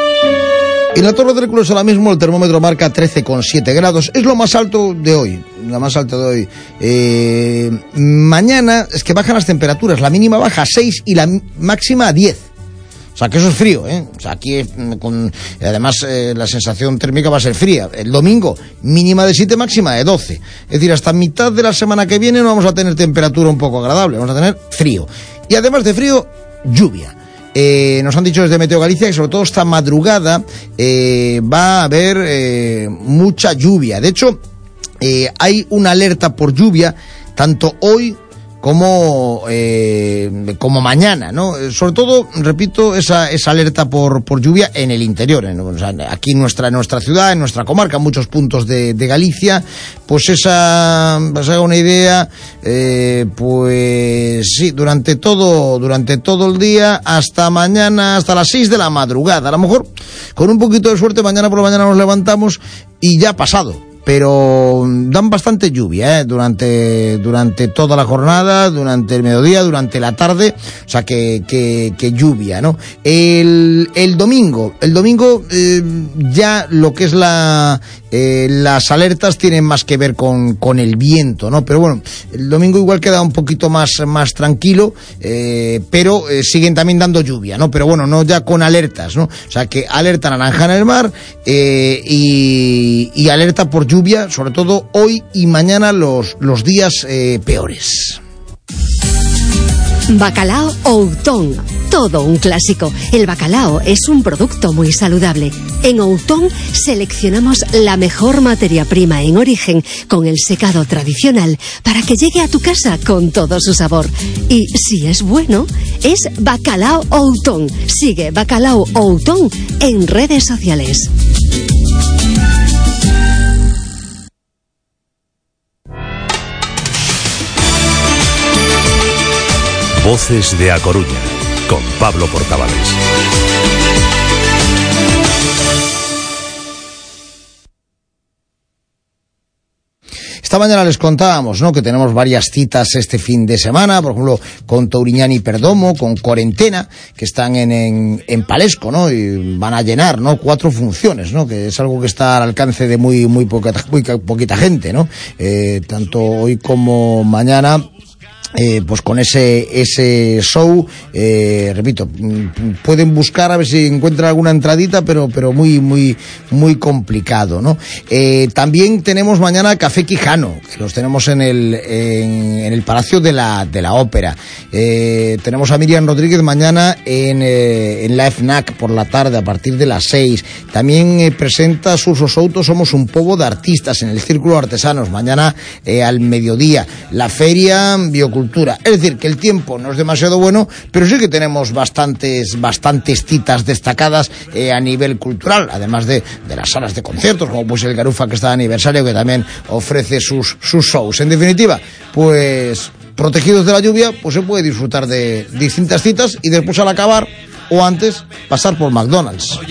Speaker 3: En la Torre del Hércules ahora mismo el termómetro marca trece coma siete grados. Es lo más alto de hoy. La más alta de hoy. Eh, mañana es que bajan las temperaturas. La mínima baja a seis y la máxima a diez. O sea, que eso es frío, ¿eh? O sea, aquí con, además eh, la sensación térmica va a ser fría. El domingo, mínima de siete, máxima de doce. Es decir, hasta mitad de la semana que viene no vamos a tener temperatura un poco agradable. Vamos a tener frío. Y además de frío, lluvia. Eh, nos han dicho desde Meteo Galicia que sobre todo esta madrugada eh, va a haber eh, mucha lluvia. De hecho, eh, hay una alerta por lluvia tanto hoy como eh, como mañana, ¿no? Sobre todo, repito, esa esa alerta por por lluvia en el interior, ¿no? O sea, aquí en nuestra en nuestra ciudad, en nuestra comarca, en muchos puntos de, de Galicia, pues esa, para que se haga una idea, eh, pues sí, durante todo durante todo el día hasta mañana, hasta las seis de la madrugada. A lo mejor con un poquito de suerte mañana por la mañana nos levantamos y ya ha pasado. Pero dan bastante lluvia, ¿eh? durante durante toda la jornada, durante el mediodía, durante la tarde, o sea que que, que lluvia, ¿no? El, el domingo, el domingo eh, ya lo que es la eh, las alertas tienen más que ver con, con el viento, ¿no? Pero bueno, el domingo igual queda un poquito más, más tranquilo, eh, pero eh, siguen también dando lluvia, ¿no? Pero bueno, no ya con alertas, ¿no? O sea que alerta naranja en el mar eh, y, y alerta por lluvia lluvia, sobre todo hoy y mañana, los, los días eh, peores.
Speaker 8: Bacalao Outón, todo un clásico. El bacalao es un producto muy saludable. En Outón seleccionamos la mejor materia prima en origen con el secado tradicional para que llegue a tu casa con todo su sabor. Y si es bueno, es Bacalao Outón. Sigue Bacalao Outón en redes sociales.
Speaker 5: Voces de A Coruña, con Pablo Portavales.
Speaker 3: Esta mañana les contábamos, ¿no?, que tenemos varias citas este fin de semana, por ejemplo, con Touriñán y Perdomo, con Cuarentena, que están en, en, en Palesco, ¿no?, y van a llenar, ¿no?, cuatro funciones, ¿no?, que es algo que está al alcance de muy, muy poca, muy poquita gente, ¿no?, eh, tanto hoy como mañana. Eh, pues con ese ese show, eh, repito, pueden buscar a ver si encuentran alguna entradita, pero pero muy muy muy complicado, ¿no? Eh, también tenemos mañana Café Quijano, que los tenemos en el en, en el Palacio de la de la Ópera. Eh, tenemos a Miriam Rodríguez mañana en eh, en la FNAC por la tarde a partir de las seis. También eh, presenta Surso Souto Somos un pobo de artistas en el Círculo de Artesanos mañana eh, al mediodía. La feria Biocultura. Es decir, que el tiempo no es demasiado bueno, pero sí que tenemos bastantes bastantes citas destacadas eh, a nivel cultural, además de, de las salas de conciertos, como pues el Garufa, que está de aniversario, que también ofrece sus, sus shows. En definitiva, pues protegidos de la lluvia, pues se puede disfrutar de distintas citas y después, al acabar o antes, pasar por McDonald's.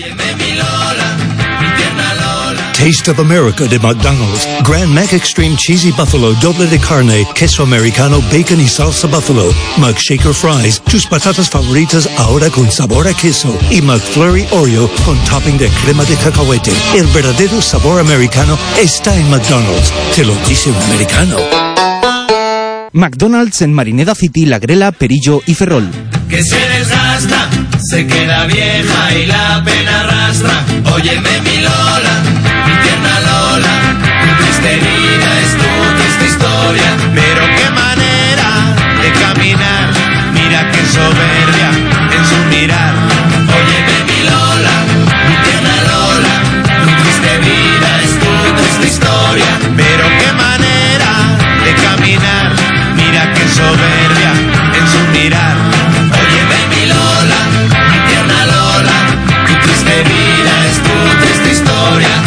Speaker 17: Taste of America de McDonald's. Grand Mac Extreme Cheesy Buffalo, doble de carne, queso americano, bacon y salsa buffalo. McShaker Fries, tus patatas favoritas ahora con sabor a queso. Y McFlurry Oreo con topping de crema de cacahuete. El verdadero sabor americano está en McDonald's. Te lo dice un americano.
Speaker 18: McDonald's en Marineda City, La Grela, Perillo y Ferrol.
Speaker 19: Que se desgasta, se queda vieja y la pena arrastra. Óyeme mi Lola, mi tierna Lola, tu triste vida es tu triste historia. Pero qué manera de caminar, mira qué soberbia en su mirar. Óyeme mi Lola, mi tierna Lola, tu triste vida es tu triste historia. Pero qué manera de caminar, mira qué soberbia en su mirar. Óyeme mi Lola, mi tierna Lola, tu triste vida es tu triste historia.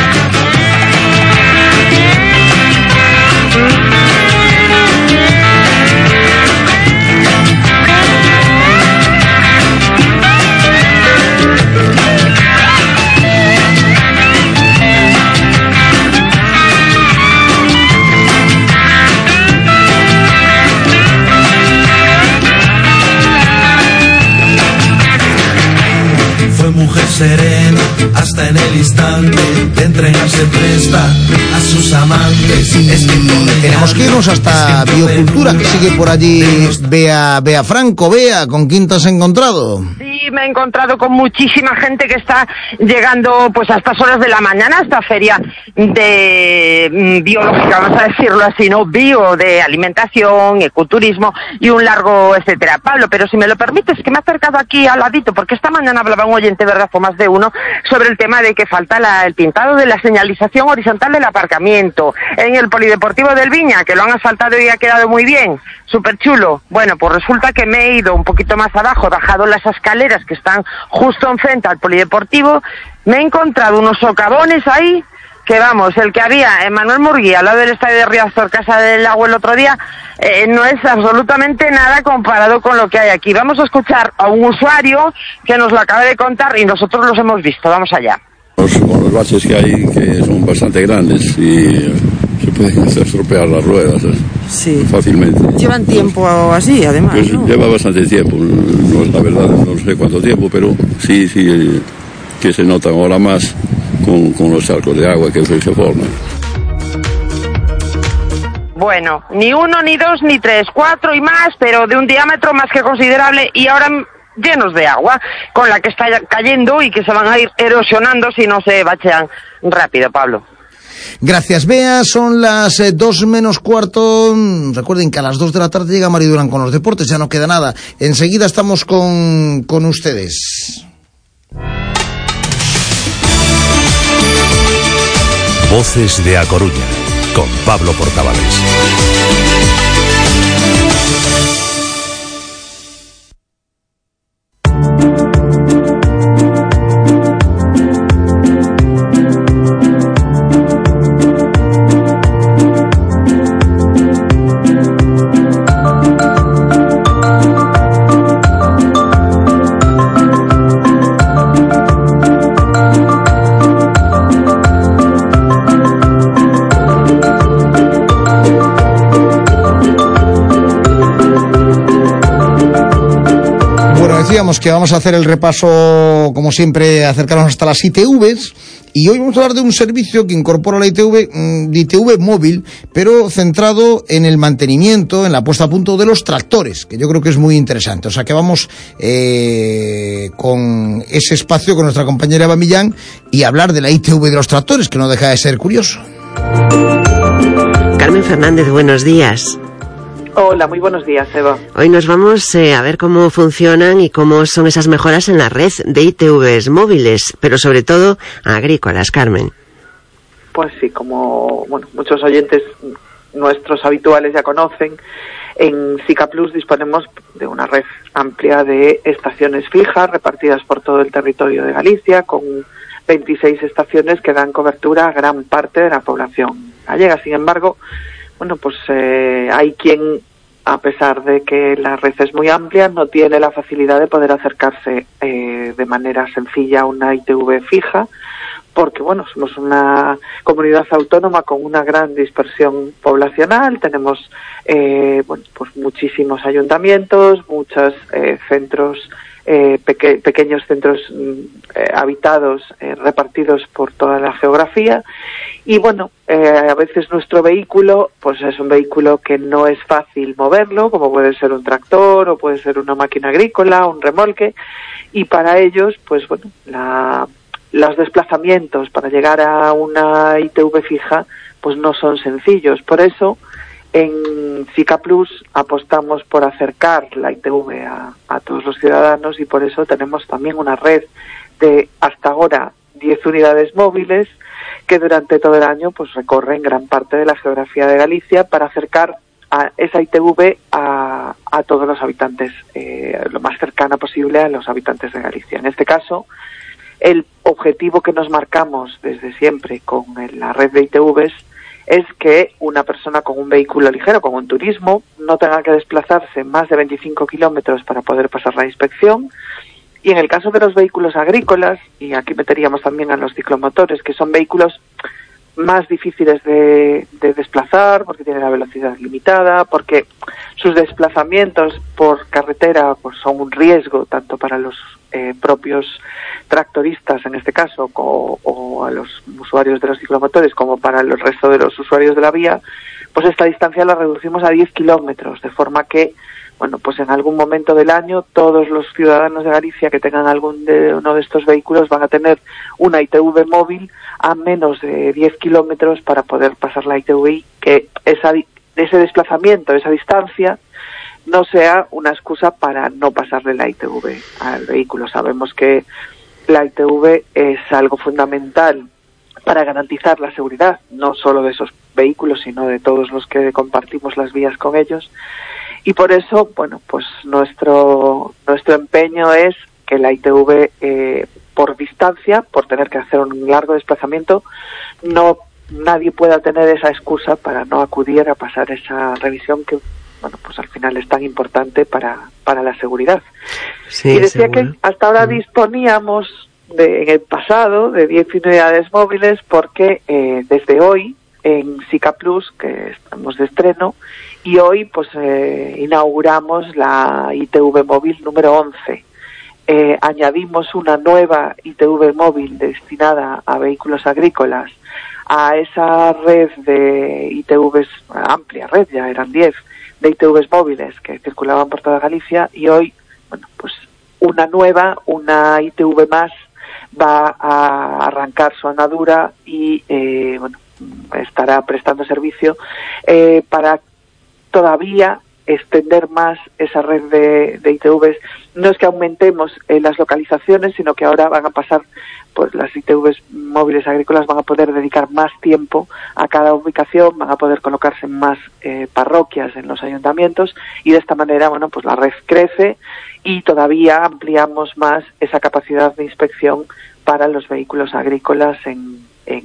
Speaker 19: Mujer serena, hasta en el instante de entregarse presta a sus amantes. Es que
Speaker 3: tenemos que irnos hasta Biocultura, que sigue por allí Bea, Bea Franco. Bea, ¿con quién te has encontrado?
Speaker 1: Sí, me he encontrado con muchísima gente que está llegando pues a estas horas de la mañana a esta feria de mm, biológica, vamos a decirlo así, ¿no? Bio, de alimentación, ecoturismo y un largo etcétera. Pablo, pero si me lo permites, que me he acercado aquí al ladito, porque esta mañana hablaba un oyente, verdad, fue más de uno, sobre el tema de que falta la, el pintado de la señalización horizontal del aparcamiento en el Polideportivo del Viña, que lo han asfaltado y ha quedado muy bien, súper chulo. Bueno, pues resulta que me he ido un poquito más abajo, bajado las escaleras que están justo enfrente al Polideportivo, me he encontrado unos socavones ahí, que vamos, el que había en Manuel Murguía, al lado del estadio de Riazor, Casa del Agua, el otro día, eh, no es absolutamente nada comparado con lo que hay aquí. Vamos a escuchar a un usuario que nos lo acaba de contar y nosotros los hemos visto. Vamos allá.
Speaker 20: Los, con los baches que hay, que son bastante grandes y se pueden hacer estropear las ruedas ¿eh?
Speaker 21: Sí.
Speaker 20: Fácilmente.
Speaker 21: Llevan tiempo así, además,
Speaker 20: pues
Speaker 21: ¿no?
Speaker 20: Lleva bastante tiempo, no, la verdad no sé cuánto tiempo, pero sí, sí, que se notan ahora más con, con los charcos de agua que se forman.
Speaker 1: Bueno, ni uno, ni dos, ni tres, cuatro y más, pero de un diámetro más que considerable y ahora llenos de agua, con la que está cayendo y que se van a ir erosionando si no se bachean rápido, Pablo.
Speaker 3: Gracias, Bea. Son las eh, dos menos cuarto. Recuerden que a las dos de la tarde llega Mari Durán con los deportes, ya no queda nada. Enseguida estamos con, con ustedes.
Speaker 5: Voces de A Coruña, con Pablo Portavales.
Speaker 3: Que vamos a hacer el repaso, como siempre, acercarnos hasta las I T Vs, y hoy vamos a hablar de un servicio que incorpora la I T V, de I T V móvil, pero centrado en el mantenimiento, en la puesta a punto de los tractores, que yo creo que es muy interesante. O sea que vamos eh, con ese espacio con nuestra compañera Eva Millán y hablar de la I T V de los tractores, que no deja de ser curioso.
Speaker 2: Carmen Fernández, buenos días.
Speaker 21: Hola, muy buenos días, Eva.
Speaker 2: Hoy nos vamos eh, a ver cómo funcionan y cómo son esas mejoras en la red de I T Vs móviles, pero sobre todo agrícolas, Carmen.
Speaker 21: Pues sí, como bueno, muchos oyentes nuestros habituales ya conocen, en SICA Plus disponemos de una red amplia de estaciones fijas repartidas por todo el territorio de Galicia, con veintiséis estaciones que dan cobertura a gran parte de la población gallega. Sin embargo, bueno, pues eh, hay quien, a pesar de que la red es muy amplia, no tiene la facilidad de poder acercarse eh, de manera sencilla a una I T V fija, porque, bueno, somos una comunidad autónoma con una gran dispersión poblacional, tenemos, eh, bueno, pues muchísimos ayuntamientos, muchos eh, centros, eh, peque pequeños centros eh, habitados, eh, repartidos por toda la geografía. Y bueno, eh, a veces nuestro vehículo, pues es un vehículo que no es fácil moverlo, como puede ser un tractor o puede ser una máquina agrícola, un remolque, y para ellos, pues bueno, la, los desplazamientos para llegar a una I T V fija, pues no son sencillos. Por eso, en SICA Plus apostamos por acercar la I T V a, a todos los ciudadanos, y por eso tenemos también una red de hasta ahora diez unidades móviles que durante todo el año pues recorren gran parte de la geografía de Galicia para acercar a esa I T V a, a todos los habitantes, eh, lo más cercana posible a los habitantes de Galicia. En este caso, el objetivo que nos marcamos desde siempre con la red de I T Vs es que una persona con un vehículo ligero, con un turismo, no tenga que desplazarse más de veinticinco kilómetros para poder pasar la inspección. Y en el caso de los vehículos agrícolas, y aquí meteríamos también a los ciclomotores, que son vehículos más difíciles de, de desplazar, porque tienen la velocidad limitada, porque sus desplazamientos por carretera pues son un riesgo tanto para los eh, propios tractoristas, en este caso, o, o a los usuarios de los ciclomotores, como para el resto de los usuarios de la vía, pues esta distancia la reducimos a diez kilómetros, de forma que bueno, pues en algún momento del año todos los ciudadanos de Galicia que tengan algún de uno de estos vehículos van a tener una I T V móvil a menos de diez kilómetros para poder pasar la I T V, y que esa, ese desplazamiento, esa distancia, no sea una excusa para no pasarle la I T V al vehículo. Sabemos que la I T V es algo fundamental para garantizar la seguridad, no solo de esos vehículos, sino de todos los que compartimos las vías con ellos. Y por eso, bueno, pues nuestro nuestro empeño es que la I T V, eh, por distancia, por tener que hacer un largo desplazamiento, no nadie pueda tener esa excusa para no acudir a pasar esa revisión que, bueno, pues al final es tan importante para, para la seguridad. Sí, y decía seguro. Que hasta ahora mm. disponíamos de, en el pasado de diez unidades móviles, porque eh, desde hoy en SICA Plus, que estamos de estreno, y hoy pues eh, inauguramos la I T V móvil número once. Eh, añadimos una nueva I T V móvil destinada a vehículos agrícolas a esa red de I T Vs, amplia red, ya eran diez, de I T Vs móviles que circulaban por toda Galicia, y hoy, bueno, pues una nueva, una I T V más va a arrancar su andadura y, eh, bueno, estará prestando servicio eh, para todavía extender más esa red de, de I T Vs. No es que aumentemos eh, las localizaciones, sino que ahora van a pasar, pues las I T Vs móviles agrícolas van a poder dedicar más tiempo a cada ubicación, van a poder colocarse en más eh, parroquias en los ayuntamientos, y de esta manera, bueno, pues la red crece y todavía ampliamos más esa capacidad de inspección para los vehículos agrícolas en, en,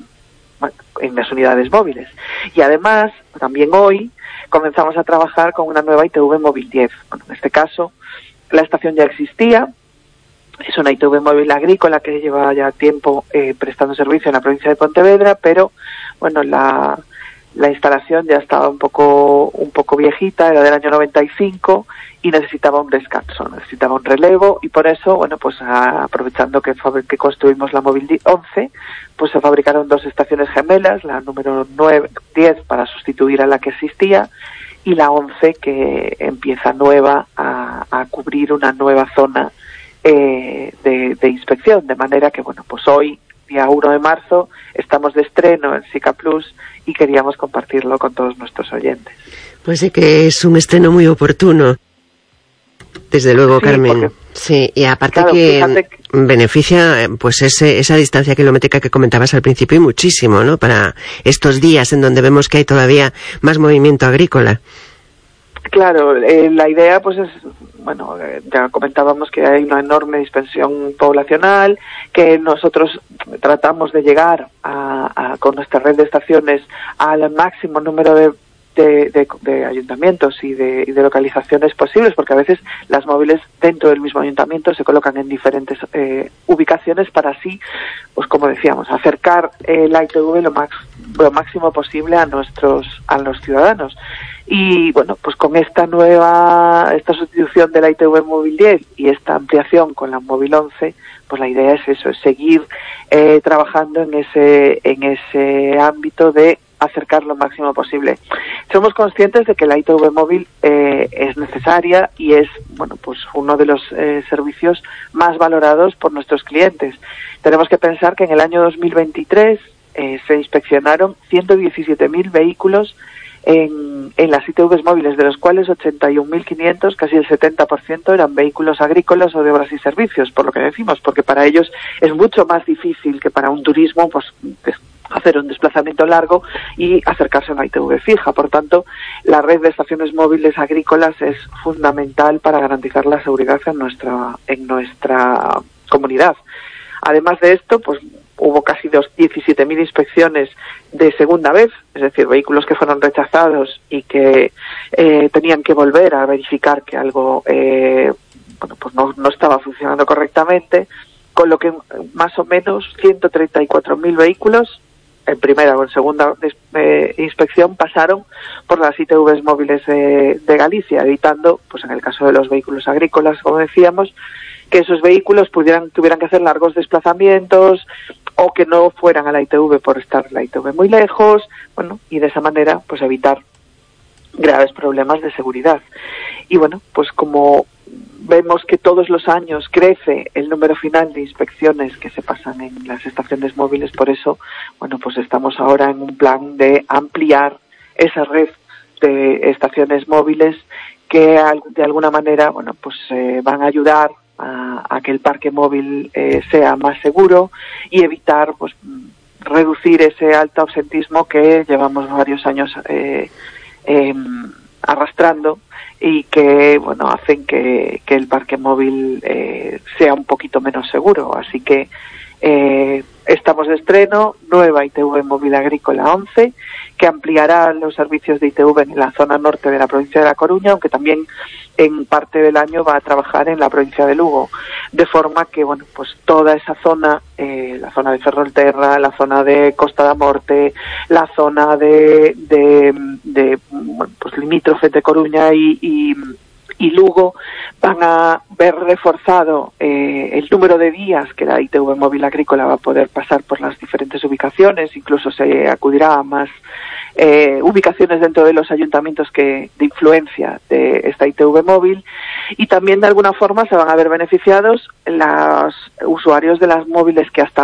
Speaker 21: en las unidades móviles. Y además, también hoy, comenzamos a trabajar con una nueva I T V móvil diez. Bueno, en este caso, la estación ya existía, es una I T V móvil agrícola que lleva ya tiempo eh, prestando servicio en la provincia de Pontevedra, pero bueno, la, la instalación ya estaba un poco un poco viejita, era del año noventa y cinco y necesitaba un descanso, necesitaba un relevo, y por eso, bueno, pues a, aprovechando que, que construimos la móvil once, pues se fabricaron dos estaciones gemelas, la número nueve, diez para sustituir a la que existía, y la once que empieza nueva a, a cubrir una nueva zona eh, de, de inspección, de manera que, bueno, pues hoy, día uno de marzo, estamos de estreno en SICA Plus y queríamos compartirlo con todos nuestros oyentes.
Speaker 2: Pues sí que es un estreno muy oportuno. Desde luego, sí, Carmen. Porque, sí, y aparte claro, que, que beneficia pues ese, esa distancia kilométrica que comentabas al principio, y muchísimo, ¿no? Para estos días en donde vemos que hay todavía más movimiento agrícola.
Speaker 21: Claro, eh, la idea pues es, bueno, eh, ya comentábamos que hay una enorme dispersión poblacional, que nosotros tratamos de llegar a, a, con nuestra red de estaciones al máximo número de De, de, de ayuntamientos y de, y de localizaciones posibles, porque a veces las móviles dentro del mismo ayuntamiento se colocan en diferentes eh, ubicaciones para así, pues como decíamos, acercar eh, la I T V lo, max, lo máximo posible a nuestros a los ciudadanos. Y bueno, pues con esta nueva, esta sustitución de la I T V móvil diez y esta ampliación con la móvil once, pues la idea es eso, es seguir eh, trabajando en ese en ese ámbito de acercar lo máximo posible. Somos conscientes de que la I T V móvil eh, es necesaria y es, bueno, pues uno de los eh, servicios más valorados por nuestros clientes. Tenemos que pensar que en el año dos mil veintitrés eh, se inspeccionaron ciento diecisiete mil vehículos en, en las I T Vs móviles, de los cuales ochenta y un mil quinientos, casi el setenta por ciento, eran vehículos agrícolas o de obras y servicios, por lo que decimos, porque para ellos es mucho más difícil que para un turismo, pues, hacer un desplazamiento largo y acercarse a una I T V fija. Por tanto, la red de estaciones móviles agrícolas es fundamental para garantizar la seguridad en nuestra en nuestra comunidad. Además de esto, pues hubo casi diecisiete mil inspecciones de segunda vez, es decir, vehículos que fueron rechazados y que eh, tenían que volver a verificar que algo eh, bueno, pues no, no estaba funcionando correctamente, con lo que más o menos ciento treinta y cuatro mil vehículos en primera o en segunda eh, inspección pasaron por las I T Vs móviles de, de Galicia, evitando, pues en el caso de los vehículos agrícolas, como decíamos, que esos vehículos pudieran tuvieran que hacer largos desplazamientos o que no fueran a la I T V por estar la I T V muy lejos, bueno, y de esa manera pues evitar graves problemas de seguridad. Y bueno, pues como vemos que todos los años crece el número final de inspecciones que se pasan en las estaciones móviles, por eso, bueno, pues estamos ahora en un plan de ampliar esa red de estaciones móviles que de alguna manera, bueno, pues eh, van a ayudar a, a que el parque móvil eh, sea más seguro y evitar, pues, reducir ese alto absentismo que llevamos varios años eh, eh, arrastrando y que, bueno, hacen que, que el parque móvil eh, sea un poquito menos seguro. Así que eh, estamos de estreno, nueva I T V móvil agrícola once, que ampliará los servicios de I T V en la zona norte de la provincia de La Coruña, aunque también en parte del año va a trabajar en la provincia de Lugo, de forma que, bueno, pues toda esa zona, eh, la zona de Ferrolterra, la zona de Costa da Morte, la zona de, de, de bueno, pues limítrofe de Coruña y, y, y Lugo, van a ver reforzado eh, el número de días que la I T V móvil agrícola va a poder pasar por las diferentes ubicaciones, incluso se acudirá a más Eh, ubicaciones dentro de los ayuntamientos que de influencia de esta I T V móvil, y también de alguna forma se van a ver beneficiados los usuarios de las móviles que hasta ahora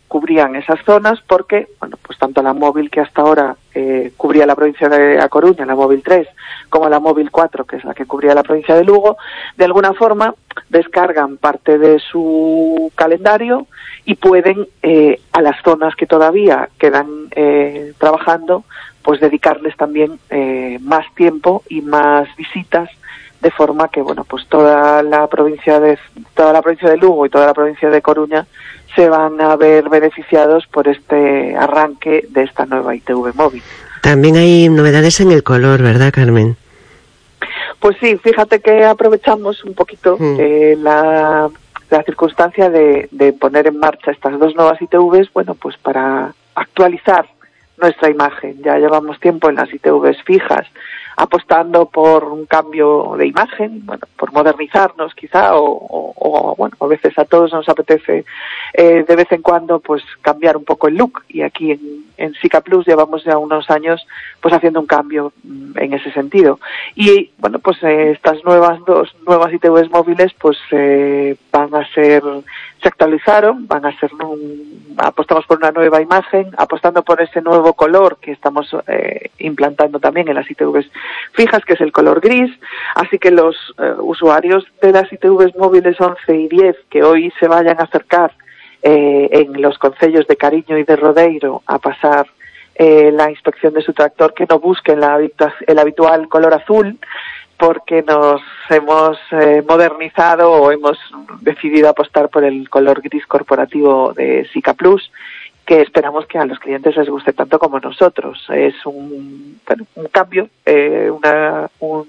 Speaker 21: cubrían esas zonas porque, bueno, pues tanto la móvil que hasta ahora eh, cubría la provincia de A Coruña, la móvil tres, como la móvil cuatro, que es la que cubría la provincia de Lugo, de alguna forma descargan parte de su calendario y pueden eh, a las zonas que todavía quedan eh, trabajando, pues dedicarles también eh, más tiempo y más visitas, de forma que, bueno, pues toda la provincia de toda la provincia de Lugo y toda la provincia de Coruña se van a ver beneficiados por este arranque de esta nueva I T V móvil.
Speaker 2: También hay novedades en el color, ¿verdad, Carmen?
Speaker 21: Pues sí, fíjate que aprovechamos un poquito mm. eh, la, la circunstancia de, de poner en marcha estas dos nuevas I T Vs, bueno, pues para actualizar nuestra imagen. Ya llevamos tiempo en las I T Vs fijas apostando por un cambio de imagen, bueno, por modernizarnos quizá, o, o, o bueno, a veces a todos nos apetece eh, de vez en cuando pues cambiar un poco el look, y aquí en, en SICA Plus llevamos ya unos años pues haciendo un cambio en ese sentido. Y bueno, pues eh, estas nuevas dos nuevas I T Vs móviles pues eh, van a ser, se actualizaron, van a ser un, apostamos por una nueva imagen, apostando por ese nuevo color que estamos eh, implantando también en las I T Vs fijas, que es el color gris. Así que los eh, usuarios de las I T Vs móviles once y diez que hoy se vayan a acercar eh, en los concellos de Cariño y de Rodeiro a pasar eh, la inspección de su tractor, que no busquen la, el habitual color azul, porque nos hemos eh, modernizado o hemos decidido apostar por el color gris corporativo de SICA Plus, que esperamos que a los clientes les guste tanto como nosotros. Es un, bueno, un cambio, eh, una, un,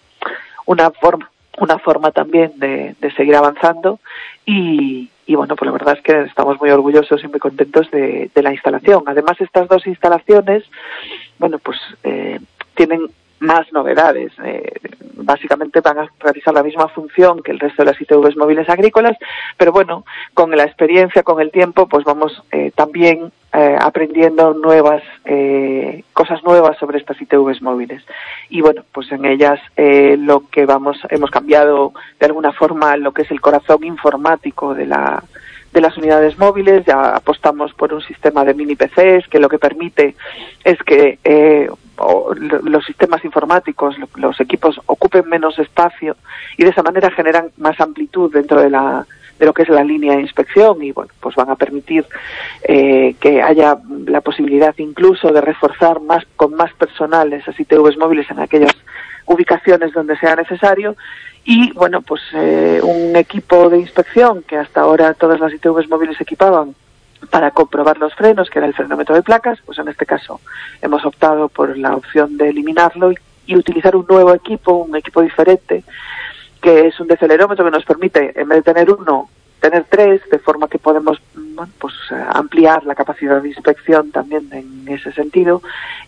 Speaker 21: una forma, una forma también de, de seguir avanzando, y, y bueno, pues la verdad es que estamos muy orgullosos y muy contentos de, de la instalación. Además, estas dos instalaciones, bueno, pues eh, tienen más novedades. Eh, básicamente van a realizar la misma función que el resto de las I T Vs móviles agrícolas, pero bueno, con la experiencia, con el tiempo, pues vamos eh, también eh, aprendiendo nuevas eh, cosas nuevas sobre estas I T Vs móviles. Y bueno, pues en ellas eh, lo que vamos, hemos cambiado de alguna forma lo que es el corazón informático de la de las unidades móviles. Ya apostamos por un sistema de mini P Cs que lo que permite es que eh, o los sistemas informáticos, los equipos ocupen menos espacio, y de esa manera generan más amplitud dentro de la de lo que es la línea de inspección, y bueno, pues van a permitir eh, que haya la posibilidad incluso de reforzar más con más personal esas I T Vs móviles en aquellas ubicaciones donde sea necesario. Y bueno, pues eh, un equipo de inspección que hasta ahora todas las I T Vs móviles equipaban para comprobar los frenos, que era el frenómetro de placas, pues en este caso hemos optado por la opción de eliminarlo y, y utilizar un nuevo equipo, un equipo diferente, que es un decelerómetro que nos permite, en vez de tener uno, tener tres, de forma que podemos, bueno, pues ampliar la capacidad de inspección también en ese sentido.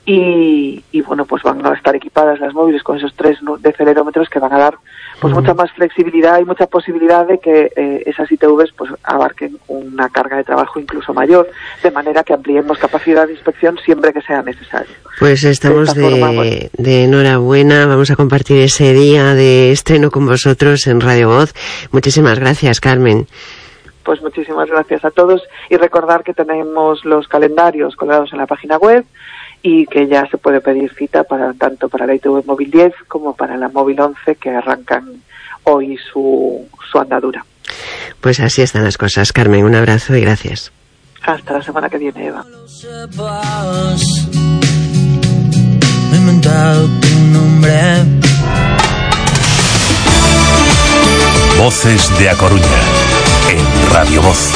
Speaker 21: Y, y bueno, pues van a estar equipadas las móviles con esos tres decelerómetros que van a dar pues mucha más flexibilidad y mucha posibilidad de que eh, esas I T Vs pues abarquen una carga de trabajo incluso mayor, de manera que ampliemos capacidad de inspección siempre que sea necesario.
Speaker 2: Pues estamos de, de, forma, bueno. de enhorabuena. Vamos a compartir ese día de estreno con vosotros en Radio Voz. Muchísimas gracias, Carmen.
Speaker 21: Pues muchísimas gracias a todos, y recordar que tenemos los calendarios colgados en la página web y que ya se puede pedir cita para tanto para la I T V móvil diez como para la móvil once, que arrancan hoy su, su andadura.
Speaker 2: Pues así están las cosas, Carmen. Un abrazo y gracias.
Speaker 21: Hasta la semana que viene, Eva.
Speaker 19: Me he inventado tu nombre.
Speaker 5: Voces de A Coruña en Radio Voz.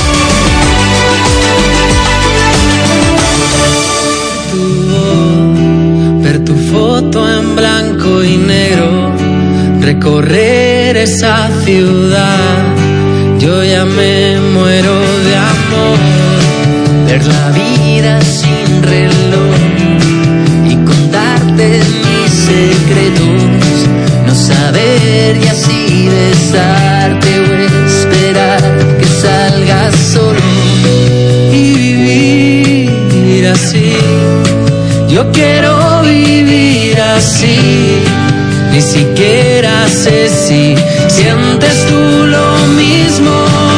Speaker 19: Ver tu foto en blanco y negro, recorrer esa ciudad, yo ya me muero de amor. Ver la vida sin reloj y contarte mis secretos, no saber y así besarte o esperar que salgas solo y vivir así. Yo quiero vivir así, ni siquiera sé si sientes tú lo mismo.